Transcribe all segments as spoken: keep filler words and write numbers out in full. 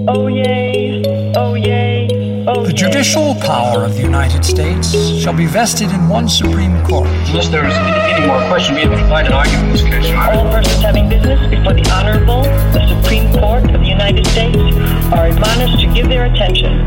Oh yay, oh yay, oh The yay. judicial power of the United States shall be vested in one Supreme Court. Unless there's any more question, we have to find an argument in this case, Your Honor. All persons having business before the Honorable, the Supreme Court of the United States, are admonished to give their attention.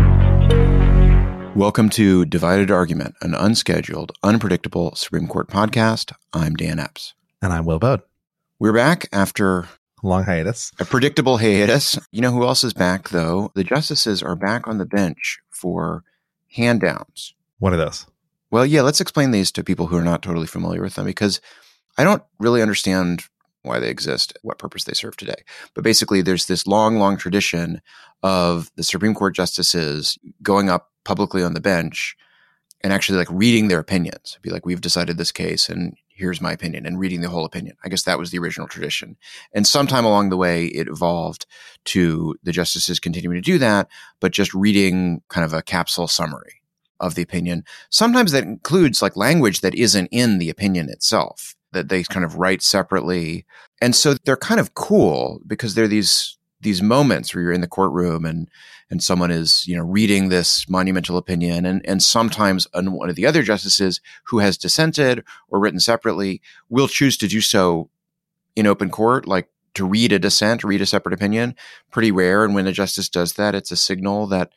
Welcome to Divided Argument, an unscheduled, unpredictable Supreme Court podcast. I'm Dan Epps. And I'm Will Bode. We're back after Long hiatus. a predictable hiatus. You know who else is back, though? The justices are back on the bench for hand downs. What are those? Well, yeah, let's explain these to people who are not totally familiar with them, because I don't really understand why they exist, what purpose they serve today. But basically, there's this long, long tradition of the Supreme Court justices going up publicly on the bench and actually like reading their opinions. Be like, we've decided this case and here's my opinion, and reading the whole opinion. I guess that was the original tradition. And sometime along the way, it evolved to the justices continuing to do that, but just reading kind of a capsule summary of the opinion. Sometimes that includes like language that isn't in the opinion itself, that they kind of write separately. And so they're kind of cool because they're these these moments where you're in the courtroom and and someone is, you know, reading this monumental opinion, and and sometimes one of the other justices who has dissented or written separately will choose to do so in open court, like to read a dissent, read a separate opinion. Pretty rare. And when a justice does that, it's a signal that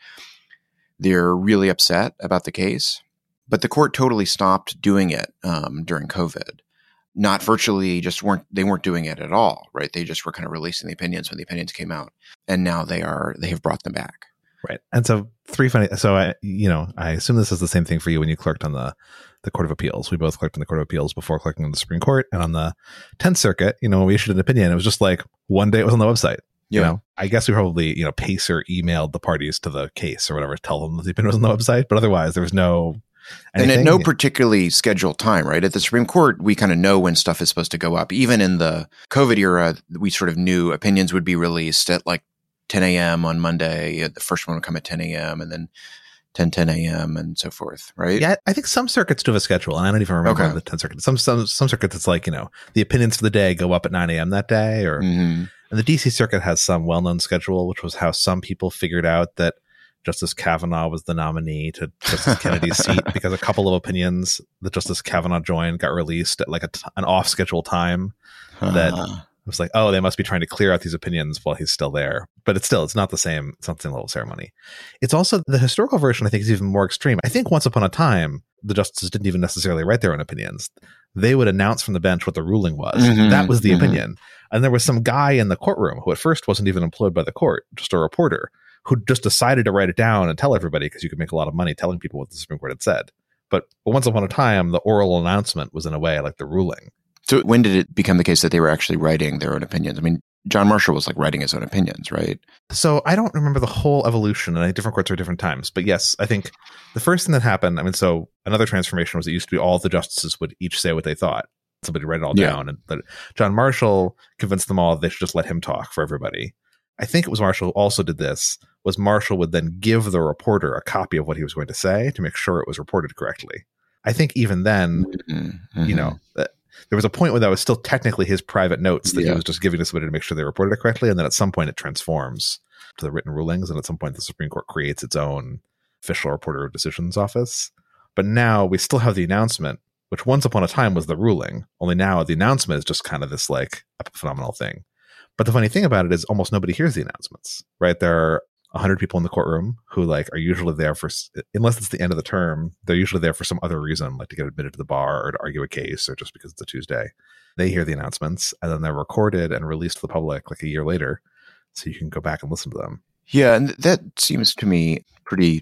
they're really upset about the case. But the court totally stopped doing it um, during COVID. Not virtually, just weren't, they weren't doing it at all, right? They just were kind of releasing the opinions when the opinions came out. And now they are, they have brought them back. Right. And so three funny, so I, you know, I assume this is the same thing for you when you clerked on the, the Court of Appeals. We both clerked on the Court of Appeals before clerking on the Supreme Court. And on the tenth Circuit, you know, when we issued an opinion, it was just like one day it was on the website. You Yeah. know, I guess we probably, you know, Pacer emailed the parties to the case or whatever, tell them that the opinion was on the website. But otherwise, there was no anything. And at no particularly scheduled time, right? At the Supreme Court, we kind of know when stuff is supposed to go up. Even in the COVID era, we sort of knew opinions would be released at like ten a.m. on Monday. The first one would come at ten a.m. and then ten, ten a.m. and so forth, right? Yeah, I think some circuits do have a schedule, and I don't even remember Okay. the tenth Circuit. Some some some circuits, it's like, you know, the opinions for the day go up at nine a.m. that day, or Mm-hmm. and the D C Circuit has some well-known schedule, which was how some people figured out that Justice Kavanaugh was the nominee to Justice Kennedy's seat because a couple of opinions that Justice Kavanaugh joined got released at like a t- an off-schedule time. That Uh, it was like, oh, they must be trying to clear out these opinions while he's still there. But it's still, it's not the same, it's not the same level of ceremony. It's also, the historical version, I think, is even more extreme. I think once upon a time, the justices didn't even necessarily write their own opinions. They would announce from the bench what the ruling was. Mhm, That was the mhm. opinion. And there was some guy in the courtroom who at first wasn't even employed by the court, just a reporter, who just decided to write it down and tell everybody because you could make a lot of money telling people what the Supreme Court had said. But, but once upon a time, the oral announcement was in a way like the ruling. So when did it become the case that they were actually writing their own opinions? I mean, John Marshall was like writing his own opinions, right? So I don't remember the whole evolution, and different courts are different times. But yes, I think the first thing that happened, I mean, so another transformation was it used to be all the justices would each say what they thought. Somebody write it all Yeah. down. And but John Marshall convinced them all they should just let him talk for everybody. I think it was Marshall who also did this, was Marshall would then give the reporter a copy of what he was going to say to make sure it was reported correctly. I think even then, Mm-hmm. you know, that there was a point where that was still technically his private notes that Yeah. he was just giving to somebody to make sure they reported it correctly. And then at some point it transforms to the written rulings. And at some point the Supreme Court creates its own official reporter of decisions office. But now we still have the announcement, which once upon a time was the ruling. Only now the announcement is just kind of this like phenomenal thing. But the funny thing about it is almost nobody hears the announcements, right? There are one hundred people in the courtroom who like are usually there for, unless it's the end of the term, they're usually there for some other reason, like to get admitted to the bar or to argue a case or just because it's a Tuesday. They hear the announcements and then they're recorded and released to the public like a year later. So you can go back and listen to them. Yeah, and that seems to me pretty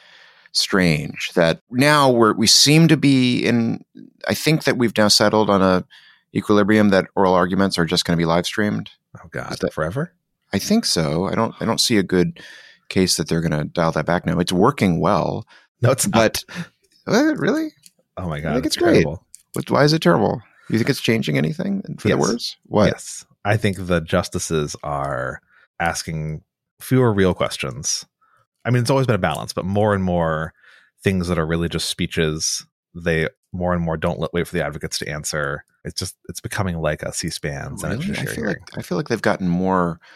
strange that now we're, we seem to be in, I think that we've now settled on a equilibrium that oral arguments are just going to be live streamed. Oh God, Is that- forever? I think so. I don't, I don't see a good case that they're going to dial that back now. It's working well, No, it's but not. uh, really? Oh my I God, think it's it's great. terrible. What, why is it terrible? You think it's changing anything for Yes. the worse? What? Yes. I think the justices are asking fewer real questions. I mean, it's always been a balance, but more and more things that are really just speeches, they more and more don't let, wait for the advocates to answer. It's just, it's becoming like a C-SPAN Senate Really? I Judiciary feel hearing. like I feel like they've gotten more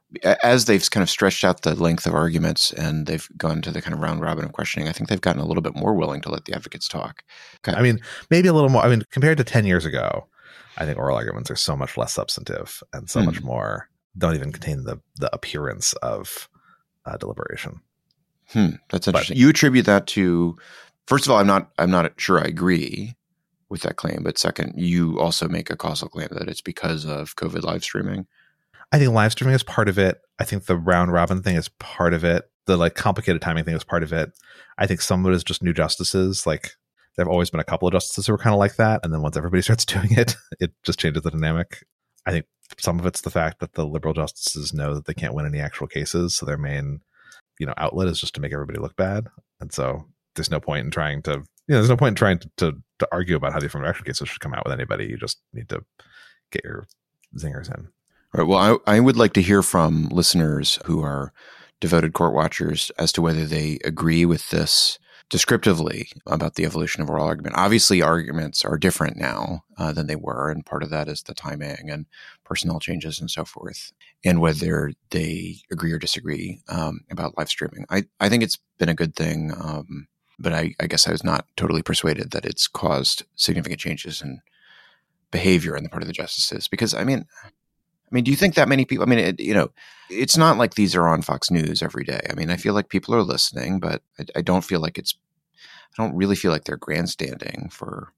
as they've kind of stretched out the length of arguments and they've gone to the kind of round robin of questioning, I think they've gotten a little bit more willing to let the advocates talk. Okay. I mean, maybe a little more. I mean, compared to ten years ago, I think oral arguments are so much less substantive and so mm. much more don't even contain the the appearance of uh, deliberation. Hmm, that's interesting. But, you attribute that to, first of all, I'm not I'm not sure I agree with that claim, but second, you also make a causal claim that it's because of COVID live streaming. I think live streaming is part of it. I think the round robin thing is part of it. The like complicated timing thing is part of it. I think some of it is just new justices. Like there have always been a couple of justices who are kind of like that. And then once everybody starts doing it, it just changes the dynamic. I think some of it's the fact that the liberal justices know that they can't win any actual cases. So their main, you know, outlet is just to make everybody look bad. And so there's no point in trying to, you know, there's no point in trying to, to, to argue about how the affirmative action cases should come out with anybody. You just need to get your zingers in. All right. Well, I, I would like to hear from listeners who are devoted court watchers as to whether they agree with this descriptively about the evolution of oral argument. Obviously, arguments are different now uh, than they were, and part of that is the timing and personnel changes and so forth, and whether they agree or disagree um, about live streaming. I, I think it's been a good thing, um, but I, I guess I was not totally persuaded that it's caused significant changes in behavior on the part of the justices. Because, I mean... I mean, do you think that many people, I mean, it, you know, it's not like these are on Fox News every day. I mean, I feel like people are listening, but I, I don't feel like it's, I don't really feel like they're grandstanding for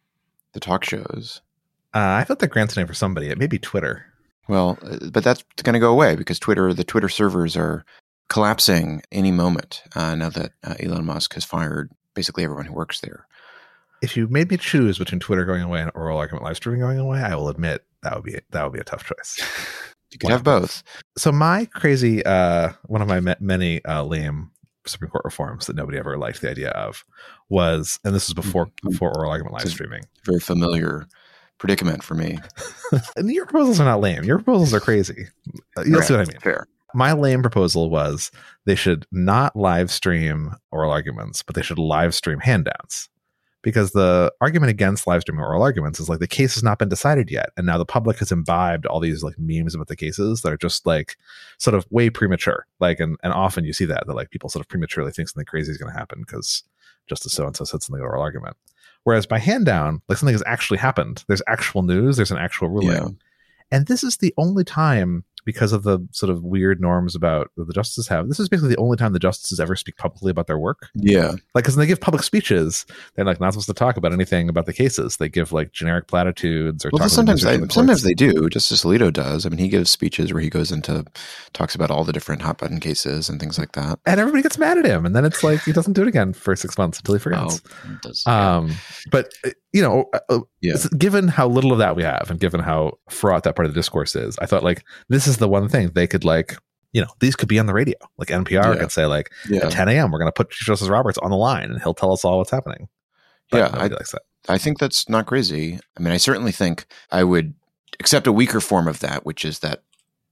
the talk shows. Uh, I thought they're grandstanding for somebody. It may be Twitter. Well, but that's going to go away because Twitter, the Twitter servers are collapsing any moment uh, now that uh, Elon Musk has fired basically everyone who works there. If you made me choose between Twitter going away and oral argument live streaming going away, I will admit that would be that would be a tough choice. You could have both. So my crazy, uh, one of my many uh, lame Supreme Court reforms that nobody ever liked the idea of was, and this was before mm-hmm. before oral argument live streaming. Very familiar predicament for me. And your proposals are not lame. Your proposals are crazy. You'll right. see what I mean. Fair. My lame proposal was they should not live stream oral arguments, but they should live stream hand-downs. Because the argument against live streaming oral arguments is like the case has not been decided yet. And now the public has imbibed all these like memes about the cases that are just like sort of way premature. Like, and, and often you see that, that like people sort of prematurely think something crazy is going to happen because Justice so-and-so said something in the oral argument. Whereas by hand down, like something has actually happened. There's actual news. There's an actual ruling. Yeah. And this is the only time, because of the sort of weird norms about that the justices have, this is basically the only time the justices ever speak publicly about their work. Yeah. Like, because when they give public speeches, they're like not supposed to talk about anything about the cases. They give like generic platitudes or well, talk sometimes about they, the sometimes they do. Justice Alito does. I mean, he gives speeches where he goes into, talks about all the different hot button cases and things like that. And everybody gets mad at him. And then it's like, he doesn't do it again for six months until he forgets. Oh, it does, yeah. Um, but, you know, uh, yeah. given how little of that we have and given how fraught that part of the discourse is, I thought like, this is the one thing they could like, you know, these could be on the radio. Like N P R yeah. could say like yeah. at ten a.m. we're going to put Chief Justice Roberts on the line and he'll tell us all what's happening. But yeah, I, likes that. I think that's not crazy. I mean, I certainly think I would accept a weaker form of that, which is that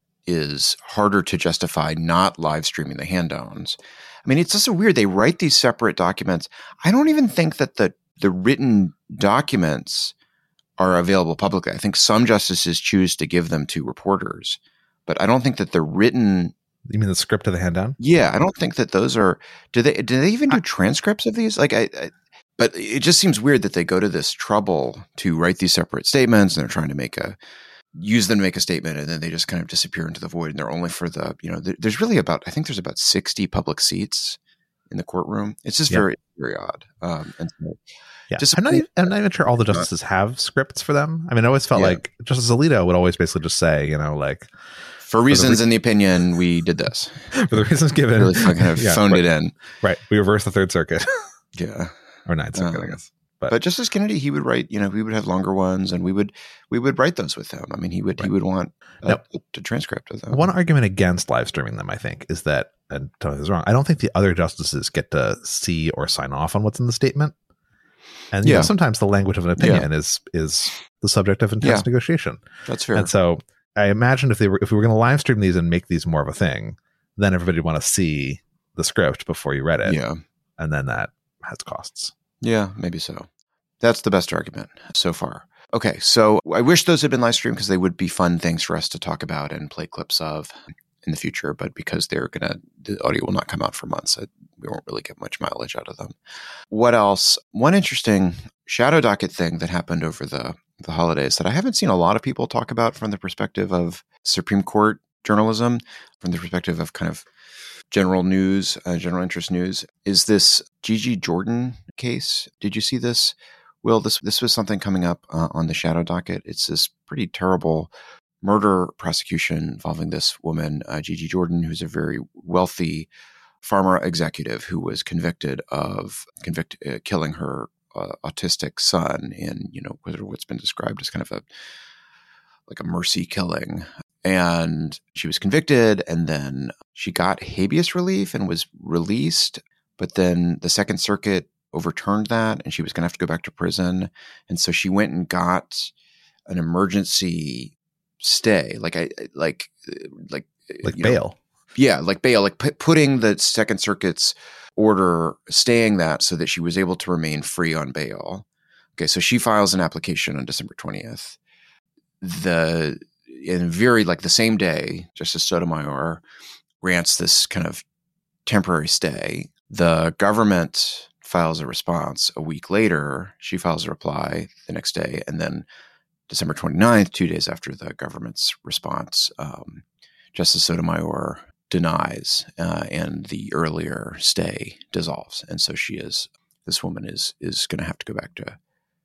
is harder to justify not live streaming the hand-downs. I mean, it's just so weird. They write these separate documents. I don't even think that the the written documents are available publicly. I think some justices choose to give them to reporters, but I don't think that the written. You mean the script of the hand down? Yeah, I don't think that those are. Do they? Do they even do transcripts of these? Like, I, I. But it just seems weird that they go to this trouble to write these separate statements, and they're trying to make a use them to make a statement, and then they just kind of disappear into the void, and they're only for the. You know, there, there's really about. I think there's about sixty public seats in the courtroom. It's just yeah. very very odd. Um, and so, Yeah, I'm not, even, I'm not even sure all the justices have scripts for them. I mean, I always felt yeah. like Justice Alito would always basically just say, you know, like... For reasons for re- in the opinion, we did this. For the reasons given. Really fucking have yeah, phoned right. it in. Right. We reversed the Third Circuit. yeah. Or Ninth Circuit, um, I guess. But, but Justice Kennedy, he would write, you know, we would have longer ones, and we would we would write those with him. I mean, he would right. he would want a, now, a transcript of them. One argument against live streaming them, I think, is that, and tell me this is wrong, I don't think the other justices get to see or sign off on what's in the statement. And you yeah. know, sometimes the language of an opinion yeah. is is the subject of intense yeah. negotiation. That's fair. And so I imagine if they were if we were going to live stream these and make these more of a thing, then everybody would want to see the script before you read it. Yeah. And then that has costs. Yeah, maybe so. That's the best argument so far. Okay, so I wish those had been live streamed because they would be fun things for us to talk about and play clips of in the future, but because they're going to, the audio will not come out for months, I, we won't really get much mileage out of them. What else? One interesting shadow docket thing that happened over the, the holidays that I haven't seen a lot of people talk about from the perspective of Supreme Court journalism, from the perspective of kind of general news, uh, general interest news, is this Gigi Jordan case. Did you see this? Will, this this was something coming up uh, on the shadow docket. It's this pretty terrible murder prosecution involving this woman, uh, Gigi Jordan, who's a very wealthy pharma executive who was convicted of convict, uh, killing her uh, autistic son in, you know, what's been described as kind of a like a mercy killing. And she was convicted, and then she got habeas relief and was released. But then the Second Circuit overturned that, and she was going to have to go back to prison. And so she went and got an emergency stay, like I like like like you bail. Know, yeah, like bail, like p- putting the Second Circuit's order, staying that so that she was able to remain free on bail. Okay, so she files an application on December twentieth. The in very like the same day, Justice Sotomayor grants this kind of temporary stay. The government files a response a week later. She files a reply the next day. And then December twenty-ninth, two days after the government's response, um, Justice Sotomayor denies uh, and the earlier stay dissolves. And so she is, this woman is, is going to have to go back to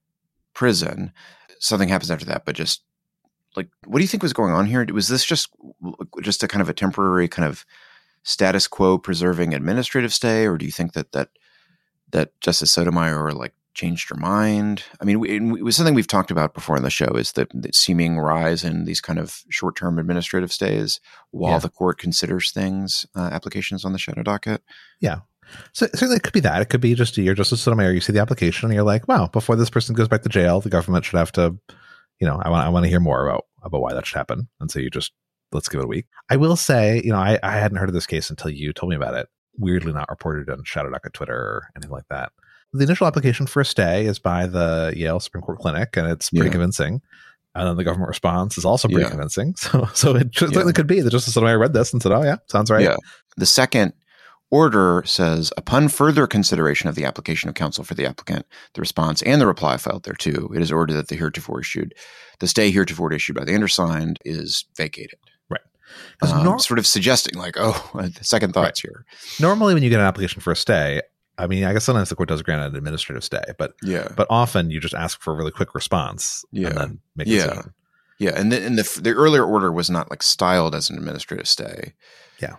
prison. Something happens after that, but just like, what do you think was going on here? Was this just just a kind of a temporary kind of status quo preserving administrative stay, or do you think that that that Justice Sotomayor like changed her mind? I mean, it was something we've talked about before on the show, is the, the seeming rise in these kind of short term administrative stays while yeah. the court considers things, uh, applications on the shadow docket. Yeah. So certainly it could be that. It could be just a year, Justice Sotomayor, you see the application and you're like, wow, before this person goes back to jail, the government should have to, you know, I want I want to hear more about, about why that should happen. And so you just, let's give it a week. I will say, you know, I, I hadn't heard of this case until you told me about it. Weirdly not reported on Shadow Docket Twitter or anything like that. The initial application for a stay is by the Yale Supreme Court Clinic, and it's pretty yeah. convincing. And then the government response is also pretty yeah. convincing. So so it certainly yeah. could be that Justice Sotomayor read this and said, oh yeah, sounds right. Yeah. The second order says, upon further consideration of the application of counsel for the applicant, the response and the reply filed thereto, it is ordered that the heretofore issued, the stay heretofore issued by the undersigned is vacated. Right. Um, nor- sort of suggesting like, oh, second thoughts right. here. Normally when you get an application for a stay, I mean, I guess sometimes the court does grant an administrative stay, but yeah. but often you just ask for a really quick response yeah. and then make a yeah. decision. Yeah. And the, and the, the earlier order was not like styled as an administrative stay. Yeah.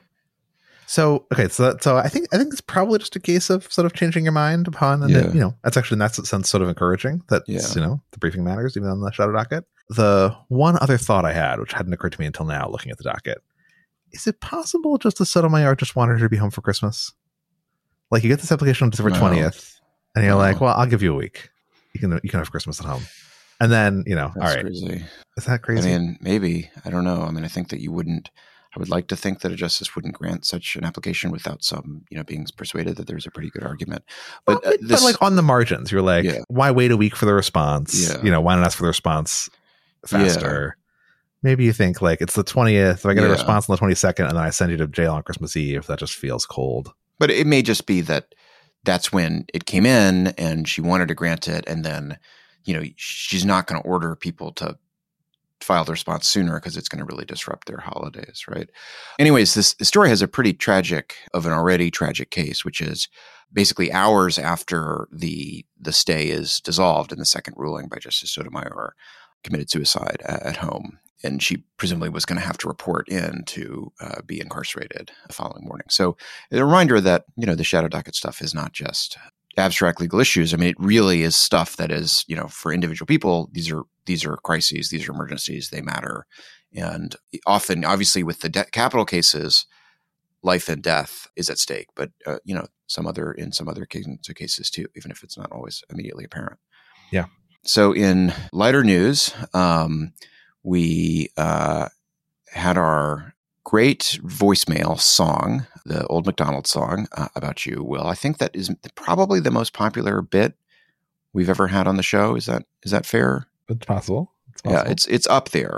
So, okay. So, that, so I think, I think it's probably just a case of sort of changing your mind upon, and yeah. then, you know, that's actually in that sense sort of encouraging that, yeah. you know, the briefing matters even on the shadow docket. The one other thought I had, which hadn't occurred to me until now looking at the docket, is it possible Justice Sotomayor just wanted her to be home for Christmas? Like you get this application on December twentieth no. and you're no. like, well, I'll give you a week. You can, you can have Christmas at home. And then, you know, That's all right. Crazy. Is that crazy? I mean, maybe, I don't know. I mean, I think that you wouldn't, I would like to think that a justice wouldn't grant such an application without some, you know, being persuaded that there's a pretty good argument. But, well, uh, this, but like on the margins, you're like, yeah. why wait a week for the response? Yeah. You know, why not ask for the response faster? Yeah. Maybe you think like it's the twentieth. If I get yeah. a response on the twenty-second and then I send you to jail on Christmas Eve, that just feels cold. But it may just be that that's when it came in and she wanted to grant it. And then, you know, she's not going to order people to file the response sooner because it's going to really disrupt their holidays, right? Anyways, this story has a pretty tragic of an already tragic case, which is basically hours after the the stay is dissolved in the second ruling by Justice Sotomayor, committed suicide at, at home. And she presumably was going to have to report in to uh, be incarcerated the following morning. So a reminder that, you know, the shadow docket stuff is not just abstract legal issues. I mean, it really is stuff that is, you know, for individual people, these are these are crises, these are emergencies, they matter. And often, obviously, with the de- capital cases, life and death is at stake. But, uh, you know, some other in some other cases, cases too, even if it's not always immediately apparent. Yeah. So in lighter news, um, we uh, had our great voicemail song, the Old MacDonald song uh, about you, Will. I think that is probably the most popular bit we've ever had on the show. Is that is that fair? It's possible. It's possible. Yeah, it's it's up there.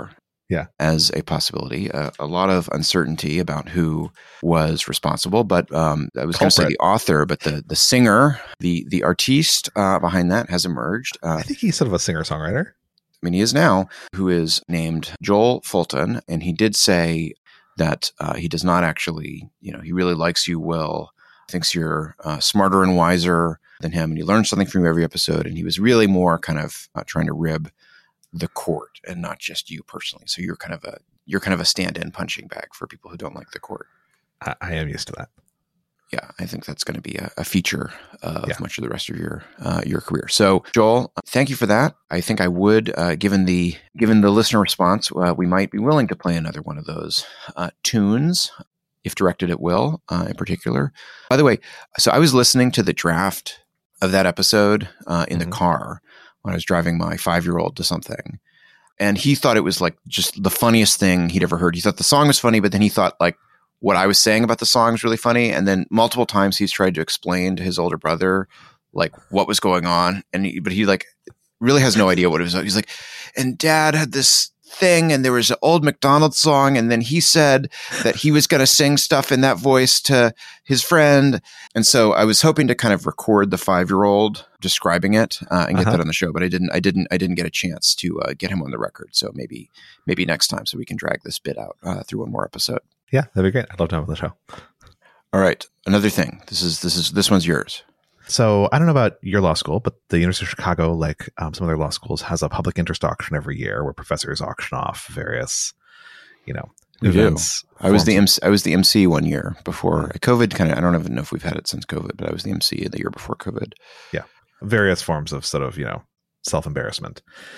Yeah. as a possibility. Uh, a lot of uncertainty about who was responsible, but um, I was going to say the author, but the the singer, the the artiste uh, behind that has emerged. Uh, I think he's sort of a singer-songwriter. I mean, he is now, who is named Joel Fulton, and he did say that uh, he does not actually, you know, he really likes you, Will, thinks you're uh, smarter and wiser than him, and he learns something from you every episode, and he was really more kind of uh, trying to rib the court and not just you personally. So you're kind of a you're kind of a stand-in punching bag for people who don't like the court. I, I am used to that. Yeah, I think that's going to be a, a feature of Yeah. much of the rest of your uh, your career. So, Joel, thank you for that. I think I would, uh, given the given the listener response, uh, we might be willing to play another one of those uh, tunes, if directed at Will, uh, in particular. By the way, so I was listening to the draft of that episode uh, in Mhm. the car when I was driving my five-year-old to something, and he thought it was like just the funniest thing he'd ever heard. He thought the song was funny, but then he thought like what I was saying about the song was really funny. And then multiple times he's tried to explain to his older brother, like what was going on. And he, but he like really has no idea what it was. He's like, and Dad had this thing and there was an old McDonald's song. And then he said that he was going to sing stuff in that voice to his friend. And so I was hoping to kind of record the five-year-old describing it uh, and get Uh-huh. that on the show, but I didn't, I didn't, I didn't get a chance to uh, get him on the record. So maybe, maybe next time so we can drag this bit out uh, through one more episode. Yeah, that'd be great. I'd love to have him on the show. All right. Another thing. This is this is this one's yours. So I don't know about your law school, but the University of Chicago, like um, some other law schools, has a public interest auction every year where professors auction off various, you know, We do. events. I was the forms- M C, I was the M C one year before COVID. Kind of. I don't even know if we've had it since COVID, but I was the M C the year before COVID. various forms of sort of, you know, self-embarrassment.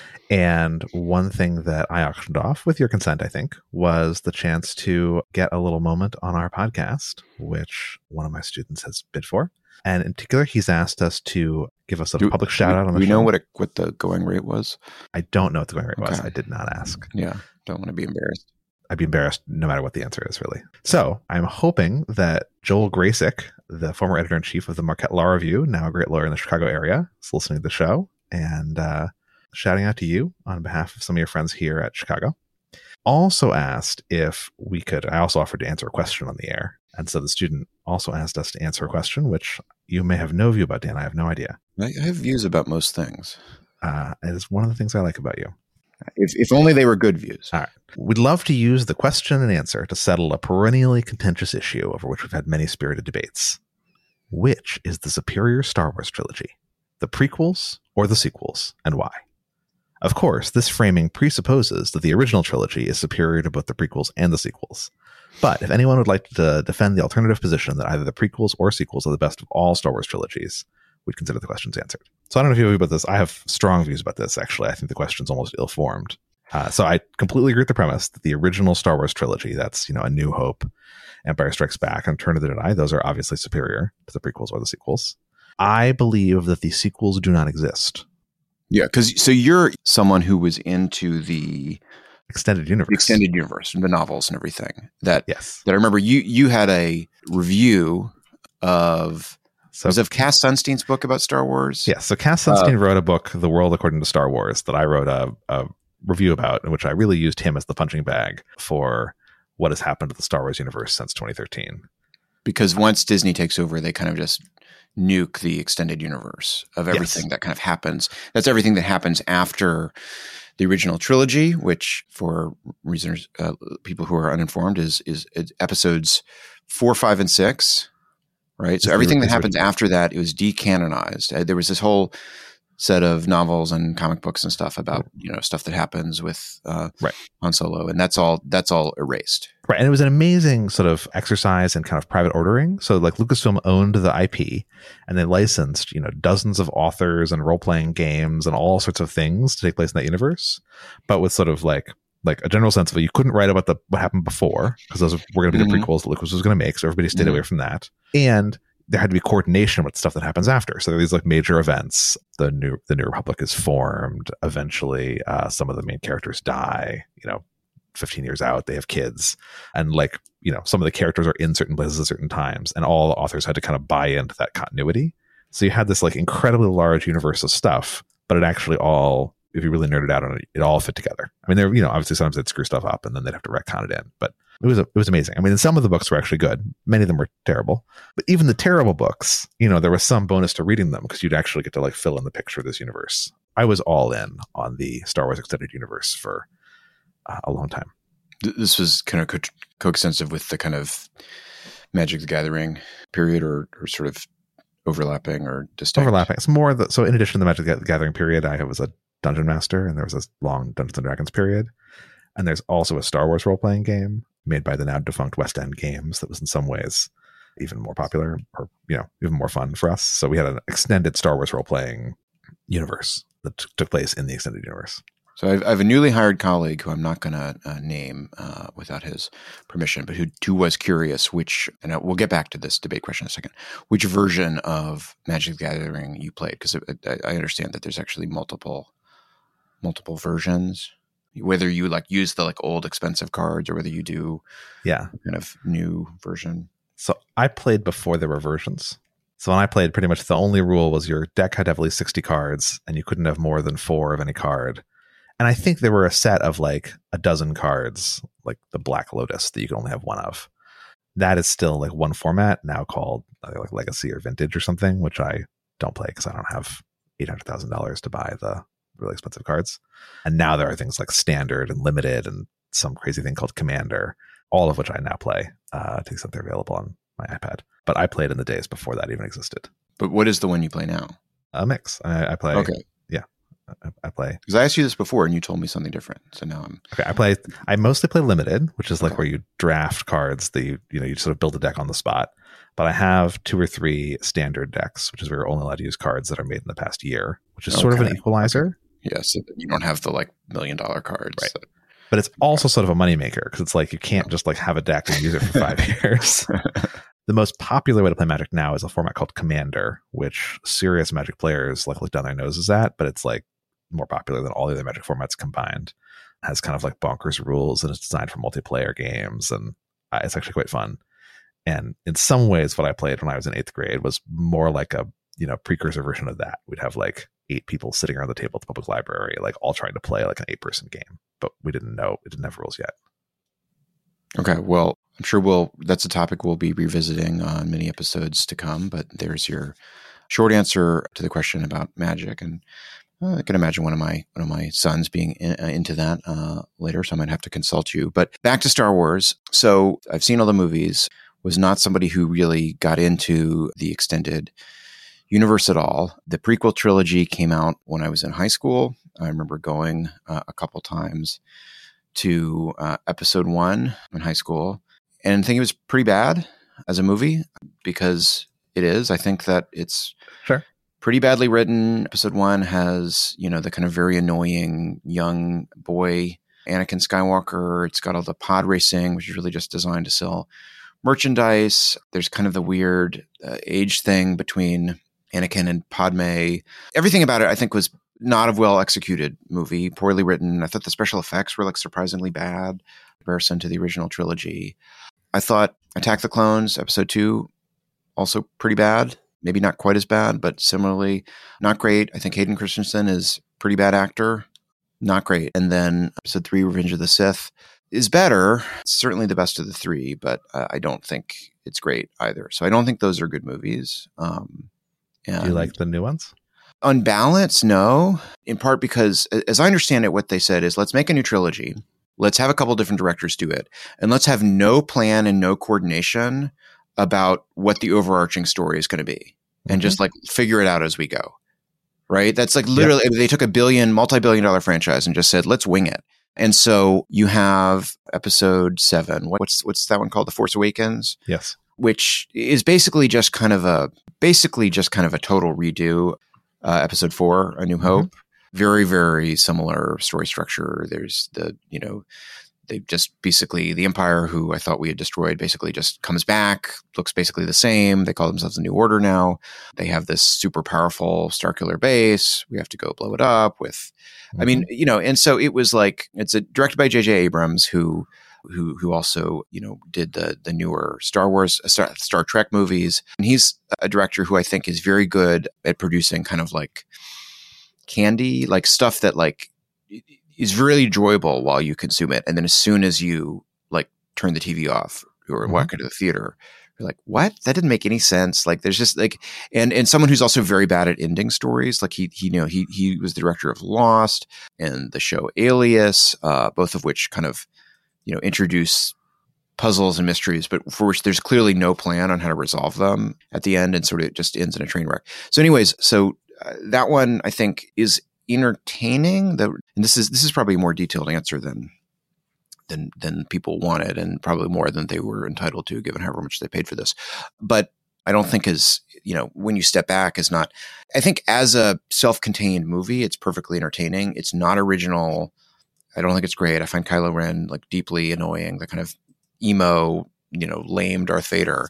And one thing that I auctioned off, with your consent, I think, was the chance to get a little moment on our podcast, which one of my students has bid for. And in particular, he's asked us to give us a Do- public shout do, out on the Do we show. know what a, what the going rate was? I don't know what the going rate was. Okay. I did not ask. Yeah. Don't want to be embarrassed. I'd be embarrassed no matter what the answer is, really. So I'm hoping that Joel Graysick, the former editor-in-chief of the Marquette Law Review, now a great lawyer in the Chicago area, is listening to the show and uh, shouting out to you on behalf of some of your friends here at Chicago. Also asked if we could, I also offered to answer a question on the air. And so the student also asked us to answer a question, which you may have no view about, Dan. I have no idea. I, I have views about most things. Uh, it is one of the things I like about you. If if only they were good views. All right. We'd love to use the question and answer to settle a perennially contentious issue over which we've had many spirited debates. Which is the superior Star Wars trilogy? The prequels or the sequels, and why? Of course, this framing presupposes that the original trilogy is superior to both the prequels and the sequels. But if anyone would like to defend the alternative position that either the prequels or sequels are the best of all Star Wars trilogies, we'd consider the questions answered. So I don't know if you have a view about this. I have strong views about this, actually. I think the question's almost ill-formed. Uh, so I completely agree with the premise that the original Star Wars trilogy, that's, you know, A New Hope, Empire Strikes Back, and Return of the Jedi, those are obviously superior to the prequels or the sequels. I believe that the sequels do not exist. Yeah, because so you're someone who was into the, Extended universe. the extended universe and the novels and everything. That Yes. that I remember you you had a review of So was it of Cass Sunstein's book about Star Wars. yeah, so Cass Sunstein wrote a book, The World According to Star Wars, that I wrote a, a review about, in which I really used him as the punching bag for what has happened to the Star Wars universe since twenty thirteen. Because once Disney takes over, they kind of just nuke the extended universe of everything Yes. that kind of happens. That's everything that happens after the original trilogy, which for reasons, uh, people who are uninformed is, is is episodes four, five, and six, right? So Is the- everything that is the happens after that, it was decanonized. Uh, there was this whole set of novels and comic books and stuff about, you know, stuff that happens with uh, Right. Han Solo, and that's all that's all erased. Right. And it was an amazing sort of exercise in kind of private ordering. So like Lucasfilm owned the I P and they licensed, you know, dozens of authors and role-playing games and all sorts of things to take place in that universe. But with sort of like like a general sense of it, you couldn't write about the what happened before because those were going to be Mhm. the prequels that Lucas was going to make. So everybody stayed Mhm. away from that. And there had to be coordination with stuff that happens after. So there are these like major events. The new the New Republic is formed. Eventually, uh, some of the main characters die. You know, fifteen years out, they have kids, and like you know, some of the characters are in certain places at certain times, and all the authors had to kind of buy into that continuity. So you had this like incredibly large universe of stuff, but it actually all if you really nerded out on it, it all fit together. I mean, there, you know, obviously sometimes they'd screw stuff up and then they'd have to retcon it in, but it was, it was amazing. I mean, some of the books were actually good. Many of them were terrible, but even the terrible books, you know, there was some bonus to reading them because you'd actually get to like fill in the picture of this universe. I was all in on the Star Wars Extended Universe for uh, a long time. This was kind of co- coextensive with the kind of Magic the Gathering period, or, or sort of overlapping or distinct? Overlapping. It's more the, so in addition to the Magic the Gathering period, I was a Dungeon Master, and there was a long Dungeons and Dragons period. And there's also a Star Wars role-playing game made by the now defunct West End Games that was in some ways even more popular, or, you know, even more fun for us. So we had an extended Star Wars role-playing universe that t- took place in the extended universe. So I've, I have a newly hired colleague who I'm not going to uh, name uh, without his permission, but who, who was curious which, and I, we'll get back to this debate question in a second, which version of Magic the Gathering you played, because I, I understand that there's actually multiple multiple versions. Whether you like use the like old expensive cards or whether you do yeah kind of new version. So I played before there were versions. So when I played, pretty much the only rule was your deck had to have at least sixty cards and you couldn't have more than four of any card. And I think there were a set of like a dozen cards, like the Black Lotus, that you could only have one of. That is still like one format now called uh, like Legacy or Vintage or something, which I don't play because I don't have eight hundred thousand dollars to buy the really expensive cards. And now there are things like Standard and Limited and some crazy thing called Commander, all of which I now play uh, to the extent they're available on my iPad. But I played in the days before that even existed. But what is the one you play now? A mix. I, I play. Okay. Yeah, I, I play. Because I asked you this before and you told me something different. So now I'm. Okay. I play. I mostly play Limited, which is like Okay. where you draft cards that you you know you sort of build a deck on the spot. But I have two or three Standard decks, which is where you're only allowed to use cards that are made in the past year, which is sort of an Okay. equalizer. Yes, yeah, so you don't have the like million dollar cards. Right. But it's also sort of a moneymaker because it's like you can't just like have a deck and use it for five years. The most popular way to play Magic now is a format called Commander, which serious Magic players like look down their noses at, but it's like more popular than all the other Magic formats combined. It has kind of like bonkers rules and it's designed for multiplayer games, and uh, it's actually quite fun. And in some ways, what I played when I was in eighth grade was more like a you know precursor version of that. We'd have like eight people sitting around the table at the public library, like all trying to play like an eight person game, but we didn't know, it didn't have rules yet. Okay. Well, I'm sure we'll, that's a topic we'll be revisiting on many episodes to come, but there's your short answer to the question about Magic. And uh, I can imagine one of my, one of my sons being in, uh, into that uh, later. So I might have to consult you, but back to Star Wars. So I've seen all the movies, was not somebody who really got into the extended universe at all. The prequel trilogy came out when I was in high school. I remember going uh, a couple times to uh, episode one in high school and think it was pretty bad as a movie, because it is. I think that it's Sure. pretty badly written. Episode one has, you know, the kind of very annoying young boy, Anakin Skywalker. It's got all the pod racing, which is really just designed to sell merchandise. There's kind of the weird uh, age thing between Anakin and Padme. Everything about it, I think, was not a well executed movie, poorly written. I thought the special effects were like surprisingly bad in comparison to the original trilogy. I thought Attack the Clones, episode two, also pretty bad. Maybe not quite as bad, but similarly not great. I think Hayden Christensen is a pretty bad actor. Not great. And then episode three, Revenge of the Sith, is better. It's certainly the best of the three, but uh, I don't think it's great either. So I don't think those are good movies. Um, and Do you like the new ones? On balance, no. In part because, as I understand it, what they said is, let's make a new trilogy. Let's have a couple different directors do it. And let's have no plan and no coordination about what the overarching story is going to be. And just like figure it out as we go. Right? That's like literally, yep. They took a billion, multi-billion dollar franchise and just said, let's wing it. And so you have episode seven. What's what's that one called? The Force Awakens? Yes. Which is basically just kind of a, basically just kind of a total redo. Uh, episode four, A New Hope. Mm-hmm. Very, very similar story structure. There's the, you know, they just basically, the Empire, who I thought we had destroyed, basically just comes back, looks basically the same. They call themselves the New Order now. They have this super powerful Starkiller base. We have to go blow it up with, mm-hmm. I mean, you know, and so it was like, it's a, directed by J J Abrams, who, who, who also, you know, did the, the newer Star Wars, Star, Star Trek movies. And he's a director who I think is very good at producing kind of like candy, like stuff that like is really enjoyable while you consume it. And then as soon as you like turn the T V off or mm-hmm. walk into the theater, you're like, what? That didn't make any sense. Like there's just like, and, and someone who's also very bad at ending stories. Like he, he, you know, he, he was the director of Lost and the show Alias, uh, both of which kind of, you know, introduce puzzles and mysteries, but for which there's clearly no plan on how to resolve them at the end. And sort of it just ends in a train wreck. So anyways, so uh, that one I think is entertaining. The, and this is, this is probably a more detailed answer than, than than people wanted, and probably more than they were entitled to, given however much they paid for this. But I don't think is, you know, when you step back is not, I think as a self-contained movie, it's perfectly entertaining. It's not original. I don't think it's great. I find Kylo Ren like deeply annoying, the kind of emo, you know, lame Darth Vader.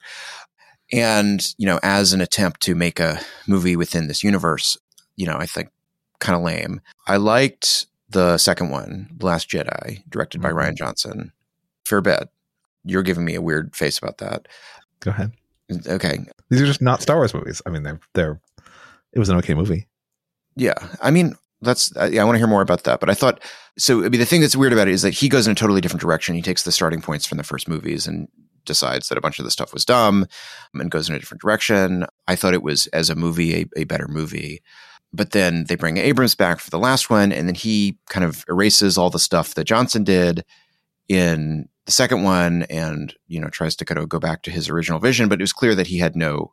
And, you know, as an attempt to make a movie within this universe, you know, I think kind of lame. I liked the second one, The Last Jedi, directed by Rian Johnson. Fair bet. You're giving me a weird face about that. Go ahead. Okay. These are just not Star Wars movies. I mean, they're, they're, it was an okay movie. Yeah. I mean, that's, uh, yeah, I want to hear more about that. But I thought, so, I mean, the thing that's weird about it is that he goes in a totally different direction. He takes the starting points from the first movies and decides that a bunch of the stuff was dumb and goes in a different direction. I thought it was, as a movie, a, a better movie. But then they bring Abrams back for the last one, and then he kind of erases all the stuff that Johnson did in the second one and, you know, tries to kind of go back to his original vision. But it was clear that he had no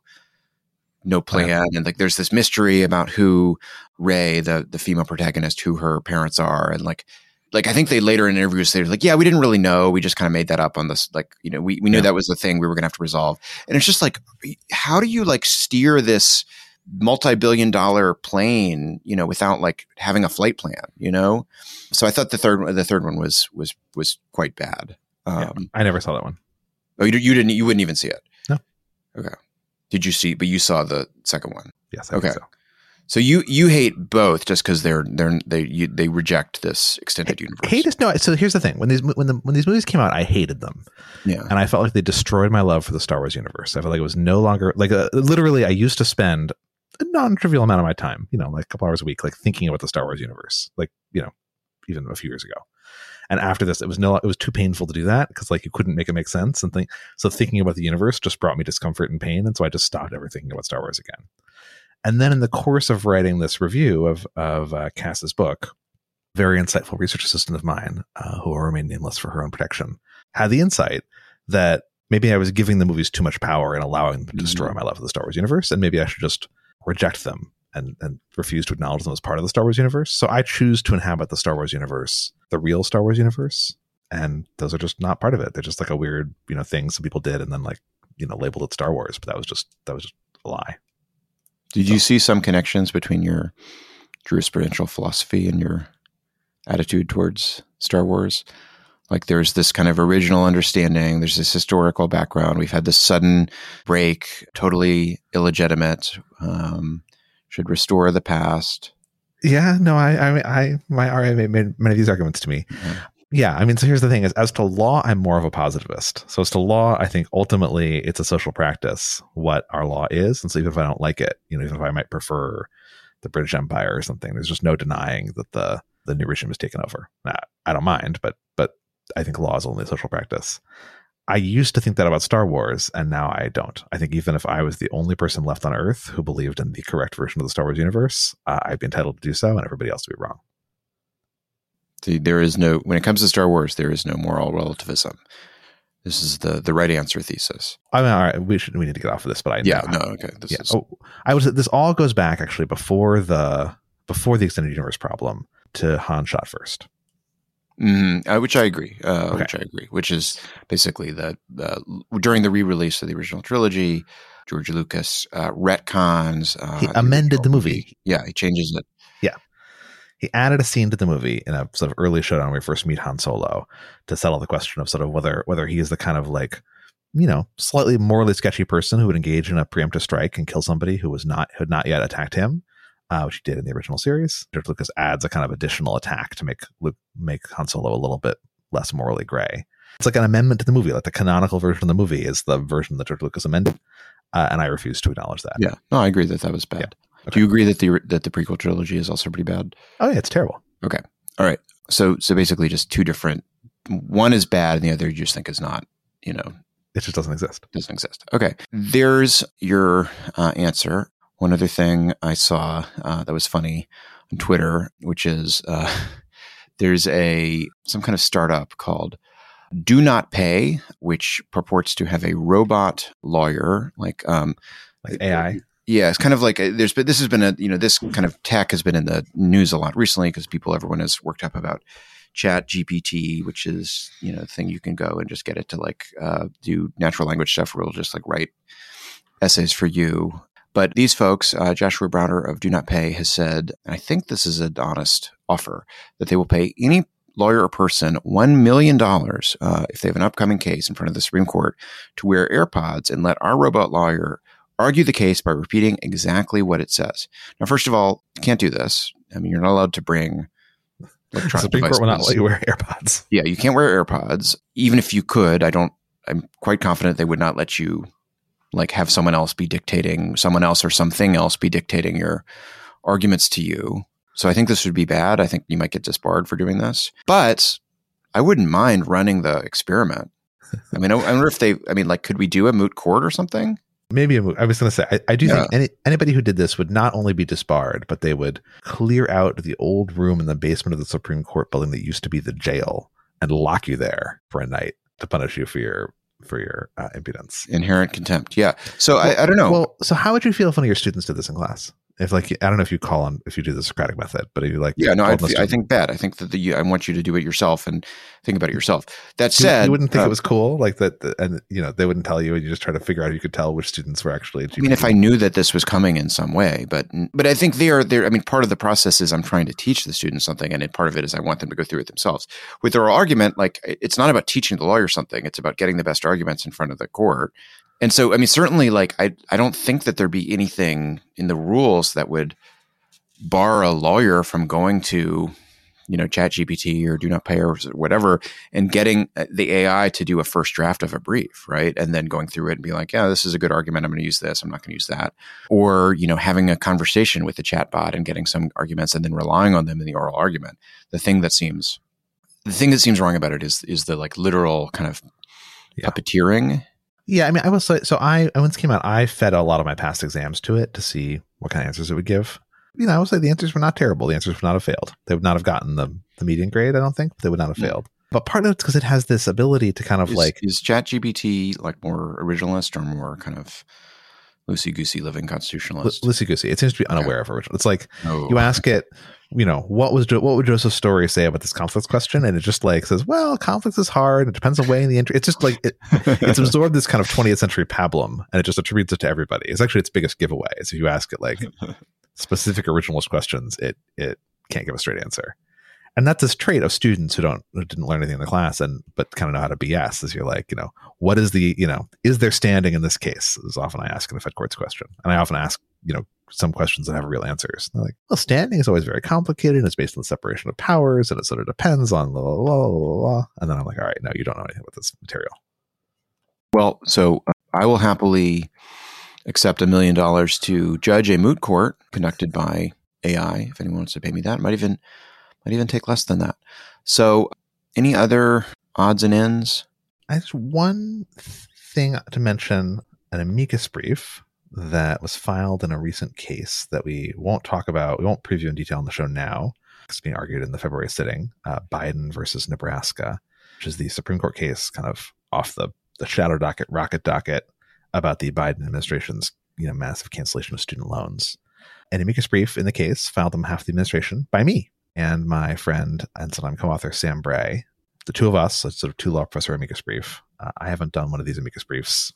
no plan. Yeah. And like there's this mystery about who Rey, the the female protagonist, who her parents are. And like, like I think they later in interviews, they're like, yeah, we didn't really know. We just kind of made that up on this. Like, you know, we, we knew yeah. that was the thing we were going to have to resolve. And it's just like, how do you like steer this multi-billion dollar plane, you know, without like having a flight plan, you know? So I thought the third one, the third one was, was, was quite bad. Um, yeah, I never saw that one. Oh, you, you didn't, you wouldn't even see it. No. Okay. Did you see, but you saw the second one? Yes. I okay. think so. So you, you hate both just because they're, they're, they, you, they reject this extended H- universe. Hate is no. So here's the thing. When these, when the, when these movies came out, I hated them. Yeah. And I felt like they destroyed my love for the Star Wars universe. I felt like it was no longer like, uh, literally I used to spend a non-trivial amount of my time, you know, like a couple hours a week, like thinking about the Star Wars universe, like, you know, even a few years ago. And after this, it was no, it was too painful to do that because like you couldn't make it make sense. And think, so thinking about the universe just brought me discomfort and pain. And so I just stopped ever thinking about Star Wars again. And then in the course of writing this review of, of uh, Cass's book, very insightful research assistant of mine, uh, who will remain nameless for her own protection, had the insight that maybe I was giving the movies too much power and allowing them to destroy mm-hmm. my love of the Star Wars universe. And maybe I should just reject them and, and refuse to acknowledge them as part of the Star Wars universe. So I choose to inhabit the Star Wars universe, the real Star Wars universe. And those are just not part of it. They're just like a weird, you know, thing some people did and then like, you know, labeled it Star Wars, but that was just, that was just a lie. Did so. you see some connections between your jurisprudential philosophy and your attitude towards Star Wars? Like there's this kind of original understanding. There's this historical background. We've had this sudden break, totally illegitimate, um, should restore the past. Yeah, no, I, I, I my R A made many of these arguments to me. Mm-hmm. Yeah, I mean, so here's the thing is as to law, I'm more of a positivist. So as to law, I think ultimately it's a social practice, what our law is. And so even if I don't like it, you know, even if I might prefer the British Empire or something, there's just no denying that the, the new regime is taken over. Now, I don't mind, but, but I think law is only a social practice. I used to think that about Star Wars, and now I don't. I think even if I was the only person left on Earth who believed in the correct version of the Star Wars universe, uh, I'd be entitled to do so, and everybody else to be wrong. See, there is no, when it comes to Star Wars, there is no moral relativism. This is the the right answer thesis. I mean, all right, we should we need to get off of this, but I yeah know. no okay. This yeah, is... oh, I was this all goes back actually before the before the extended universe problem to Han shot first. Mm-hmm. Uh, which I agree. Uh, okay. Which I agree. Which is basically that uh, during the re-release of the original trilogy, George Lucas uh, retcons. Uh, he amended the, the movie. movie. Yeah, he changes it. Yeah, he added a scene to the movie in a sort of early showdown where we first meet Han Solo to settle the question of sort of whether whether he is the kind of like, you know, slightly morally sketchy person who would engage in a preemptive strike and kill somebody who was not who had not yet attacked him. Uh, which he did in the original series. George Lucas adds a kind of additional attack to make Luke, make Han Solo a little bit less morally gray. It's like an amendment to the movie. Like the canonical version of the movie is the version that George Lucas amended, uh, and I refuse to acknowledge that. Yeah, no, I agree that that was bad. Do you agree that the that the prequel trilogy is also pretty bad? Oh yeah, it's terrible. Okay. All right. So so basically just two different, one is bad and the other you just think is not, you know. It just doesn't exist. Doesn't exist. Okay. There's your uh, answer. One other thing I saw uh, that was funny on Twitter, which is uh, there's a some kind of startup called Do Not Pay, which purports to have a robot lawyer, like um, like A I. Yeah, it's kind of like a, there's been this has been a you know this kind of tech has been in the news a lot recently because people everyone is worked up about Chat G P T, which is you know the thing you can go and just get it to like uh, do natural language stuff where it'll just like write essays for you. But these folks, uh, Joshua Browder of Do Not Pay has said, and I think this is an honest offer, that they will pay any lawyer or person one million dollars uh, if they have an upcoming case in front of the Supreme Court to wear AirPods and let our robot lawyer argue the case by repeating exactly what it says. Now, first of all, you can't do this. I mean, you're not allowed to bring electronic The Supreme devices. Court will not let you wear AirPods. Yeah, you can't wear AirPods. Even if you could, I don't, I'm quite confident they would not let you like have someone else be dictating, someone else or something else be dictating your arguments to you. So I think this would be bad. I think you might get disbarred for doing this. But I wouldn't mind running the experiment. I mean, I wonder if they, I mean, like, could we do a moot court or something? Maybe a, I was going to say, I, I do Yeah. think any, anybody who did this would not only be disbarred, but they would clear out the old room in the basement of the Supreme Court building that used to be the jail and lock you there for a night to punish you for your for your uh, impudence. Inherent contempt. Yeah. So Well, I, I don't know. Well, so how would you feel if one of your students did this in class? If like, I don't know if you call on, if you do the Socratic method, but if you like, yeah, no, I, called on a I student- think bad. I think that the, I want you to do it yourself and think about it yourself. That you, said, you wouldn't think uh, it was cool, like that, the, and you know they wouldn't tell you, and you just try to figure out if you could tell which students were actually. I mean, if I knew that this was coming in some way, but but I think they are there. I mean, part of the process is I'm trying to teach the students something, and part of it is I want them to go through it themselves. With oral argument, like it's not about teaching the lawyer something; it's about getting the best arguments in front of the court. And so, I mean, certainly, like I I don't think that there'd be anything in the rules that would bar a lawyer from going to, you know, Chat G P T or Do Not Pay or whatever and getting the A I to do a first draft of a brief, right? And then going through it and be like, yeah, this is a good argument. I'm going to use this. I'm not going to use that. Or, you know, having a conversation with the chat bot and getting some arguments and then relying on them in the oral argument. The thing that seems, the thing that seems wrong about it is, is the like literal kind of Yeah. puppeteering. Yeah, I mean, I will say, so I, when this came out, I fed a lot of my past exams to it to see what kind of answers it would give. You know, I will say the answers were not terrible. The answers would not have failed. They would not have gotten the, the median grade, I don't think. They would not have Mm. failed. But part of it's because it has this ability to kind of Is, like, is Chat G P T like more originalist or more kind of loosey-goosey living constitutionalist? loosey goosey. It seems to be unaware of original. It's like, Oh. you ask it, you know, what was Jo- what would Joseph Story say about this conflicts question? And it just like says, well, conflicts is hard. It depends on weighing the interest. It's just like, it, it's absorbed this kind of twentieth century pablum and it just attributes it to everybody. It's actually its biggest giveaway. Is if you ask it like specific originalist questions, it it can't give a straight answer. And that's this trait of students who don't who didn't learn anything in the class and but kind of know how to B S. Is you're like, you know, what is the, you know, is there standing in this case? Is often I ask in the Fed Courts question. And I often ask, you know, some questions that have real answers. And they're like, well, standing is always very complicated and it's based on the separation of powers and it sort of depends on la la la la la. And then I'm like, all right, no, you don't know anything about this material. Well, so uh, I will happily accept a million dollars to judge a moot court conducted by A I. If anyone wants to pay me that, might even might even take less than that. So, any other odds and ends? I just one thing to mention: an amicus brief that was filed in a recent case that we won't talk about. We won't preview in detail on the show now. It's being argued in the February sitting, uh, Biden versus Nebraska, which is the Supreme Court case, kind of off the the shadow docket, rocket docket, about the Biden administration's, you know, massive cancellation of student loans. An amicus brief in the case filed on behalf of the administration by me and my friend and sometime co-author Sam Bray. The two of us, it's sort of two law professor amicus brief. Uh, I haven't done one of these amicus briefs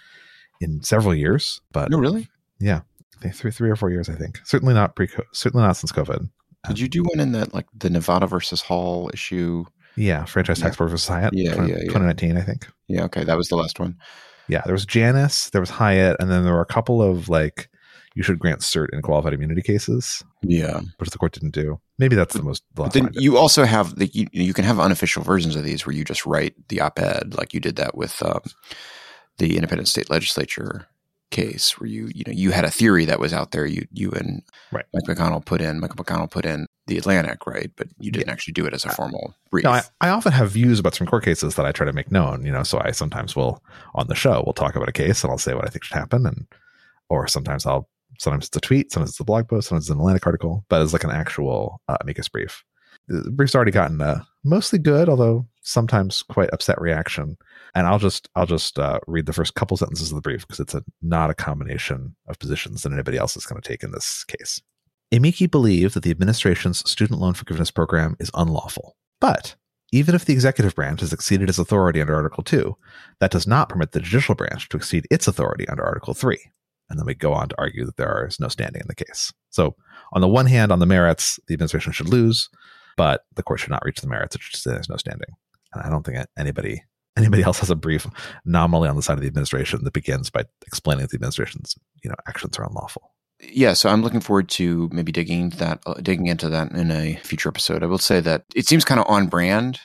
in several years, but No, really? yeah, I think three, three or four years, I think. Certainly not pre, certainly not since COVID. Did you do one in that, like the Nevada versus Hall issue? Yeah, franchise tax Yeah. board versus Hyatt, Yeah, twenty, yeah, yeah. twenty nineteen, I think. Yeah, okay, that was the last one. Yeah, there was Janus, there was Hyatt, and then there were a couple of like, you should grant cert in qualified immunity cases, Yeah, which the court didn't do. Maybe that's the most. The but last then one I did. you also have the you, you can have unofficial versions of these where you just write the op-ed, like you did that with um, the independent state legislature case where you you know you had a theory that was out there. You you and right. Mike McConnell put in Michael McConnell put in the Atlantic, right? But you didn't yeah. actually do it as a formal brief. No, I, I often have views about Supreme Court cases that I try to make known. You know, so I sometimes will on the show we'll talk about a case and I'll say what I think should happen, and or sometimes I'll sometimes it's a tweet, sometimes it's a blog post, sometimes it's an Atlantic article, but it's like an actual uh, amicus brief. The brief's already gotten a mostly good, although sometimes quite upset reaction. And I'll just I'll just uh, read the first couple sentences of the brief because it's a, not a combination of positions that anybody else is going to take in this case. Amici believe that the administration's student loan forgiveness program is unlawful. But even if the executive branch has exceeded its authority under Article two, that does not permit the judicial branch to exceed its authority under Article three. And then we go on to argue that there is no standing in the case. So on the one hand, on the merits, the administration should lose, but the court should not reach the merits. It should say there's no standing. And I don't think anybody anybody else has a brief nominally on the side of the administration that begins by explaining that the administration's you know actions are unlawful. Yeah, so I'm looking forward to maybe digging into that, uh, digging into that in a future episode. I will say that it seems kind of on brand.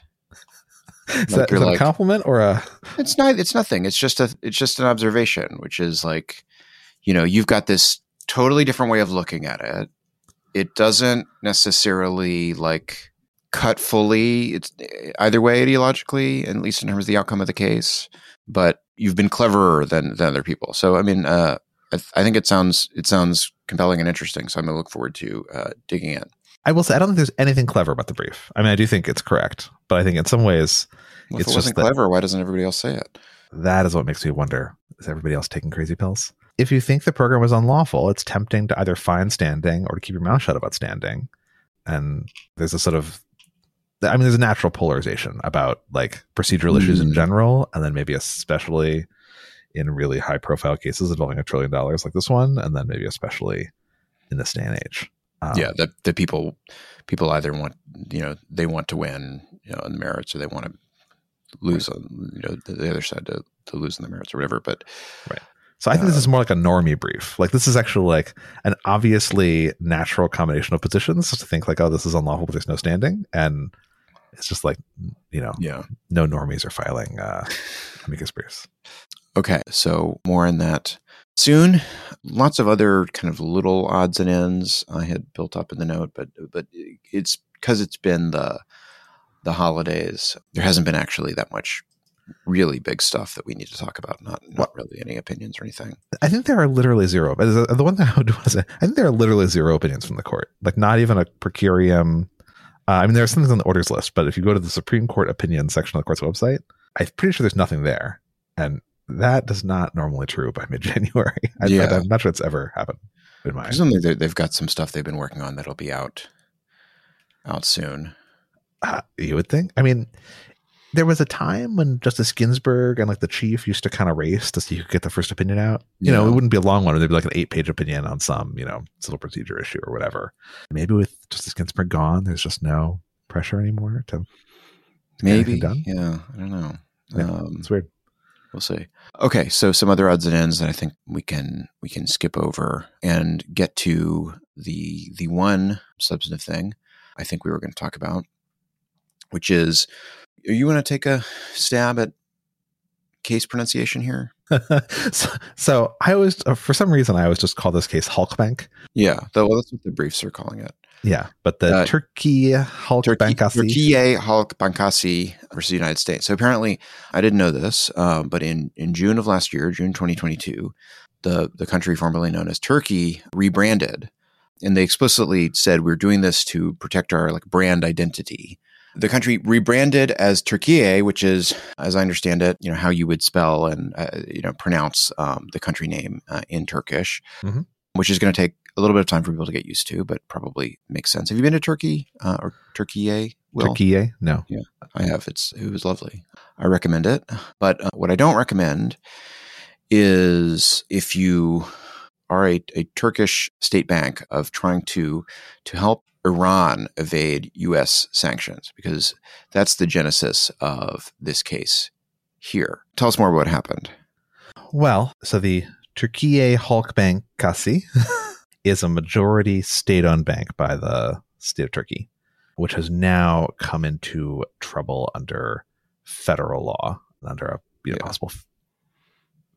Is like that, is that like, a compliment or a? It's not. It's nothing. It's just a. It's just an observation, which is like, you know, you've got this totally different way of looking at it. It doesn't necessarily like cut fully. It's either way ideologically, at least in terms of the outcome of the case. But you've been cleverer than than other people. So I mean. uh I, th- I think it sounds it sounds compelling and interesting, so I'm going to look forward to uh, digging in. I will say I don't think there's anything clever about the brief. I mean, I do think it's correct, but I think in some ways well, it's if it just wasn't clever. Why doesn't everybody else say it? That is what makes me wonder: is everybody else taking crazy pills? If you think the program was unlawful, it's tempting to either find standing or to keep your mouth shut about standing. And there's a sort of, I mean, there's a natural polarization about like procedural mm. issues in general, and then maybe especially in really high profile cases involving a trillion dollars like this one, and then maybe especially in this day and age. Um, yeah, that the people people either want, you know, they want to win, you know, in the merits, or they want to lose on, you know, the, the other side to, to lose in the merits or whatever. But right. So I think uh, this is more like a normie brief. Like this is actually like an obviously natural combination of positions to think like, oh, this is unlawful, but there's no standing. And it's just like, you know, yeah. no normies are filing uh, amicus briefs. Okay, so more on that soon. Lots of other kind of little odds and ends I had built up in the note, but but it's because it's been the the holidays. There hasn't been actually that much really big stuff that we need to talk about. Not not well, really any opinions or anything. I think there are literally zero. The one thing I would want to say, I think there are literally zero opinions from the court. Like not even a per curiam. Uh, I mean, there are some things on the orders list, but if you go to the Supreme Court opinion section of the court's website, I'm pretty sure there's nothing there. And that is not normally true by mid-January. I, yeah. I, I'm not sure it's ever happened in my Presumably they've got some stuff they've been working on that'll be out out soon. Uh, you would think. I mean, there was a time when Justice Ginsburg and like the chief used to kind of race to see who could get the first opinion out. You yeah. know, it wouldn't be a long one. There'd be like an eight-page opinion on some, you know, civil procedure issue or whatever. Maybe with Justice Ginsburg gone, there's just no pressure anymore to, to maybe get anything done. Yeah, I don't know. Yeah, um, it's weird. We'll see. Okay, so some other odds and ends that I think we can we can skip over and get to the the one substantive thing I think we were going to talk about, which is, you want to take a stab at case pronunciation here? so, so I always, uh, for some reason, I always just call this case Halkbank. Yeah, though, well, that's what the briefs are calling it. Yeah, but the uh, Turkey Halk Turkey, Bankasi. Turkey Halk Bankasi versus the United States. So apparently, I didn't know this, uh, but in, in June of last year, June twenty twenty-two, the, the country formerly known as Turkey rebranded. And they explicitly said, we're doing this to protect our like brand identity. The country rebranded as Turkiye, which is, as I understand it, you know, how you would spell and, uh, you know, pronounce um, the country name uh, in Turkish, mm-hmm. which is going to take a little bit of time for people to get used to, but probably makes sense. Have you been to Turkey uh, or Turkiye? Will? Turkiye? No. Yeah, I have. It's It was lovely. I recommend it. But uh, what I don't recommend is if you are a, a Turkish state bank of trying to to help Iran evade U S sanctions, because that's the genesis of this case here. Tell us more about what happened. Well, so the Turkiye Halk Bankasi is a majority state-owned bank by the state of Turkey, which has now come into trouble under federal law, under a you know, yeah. possible f-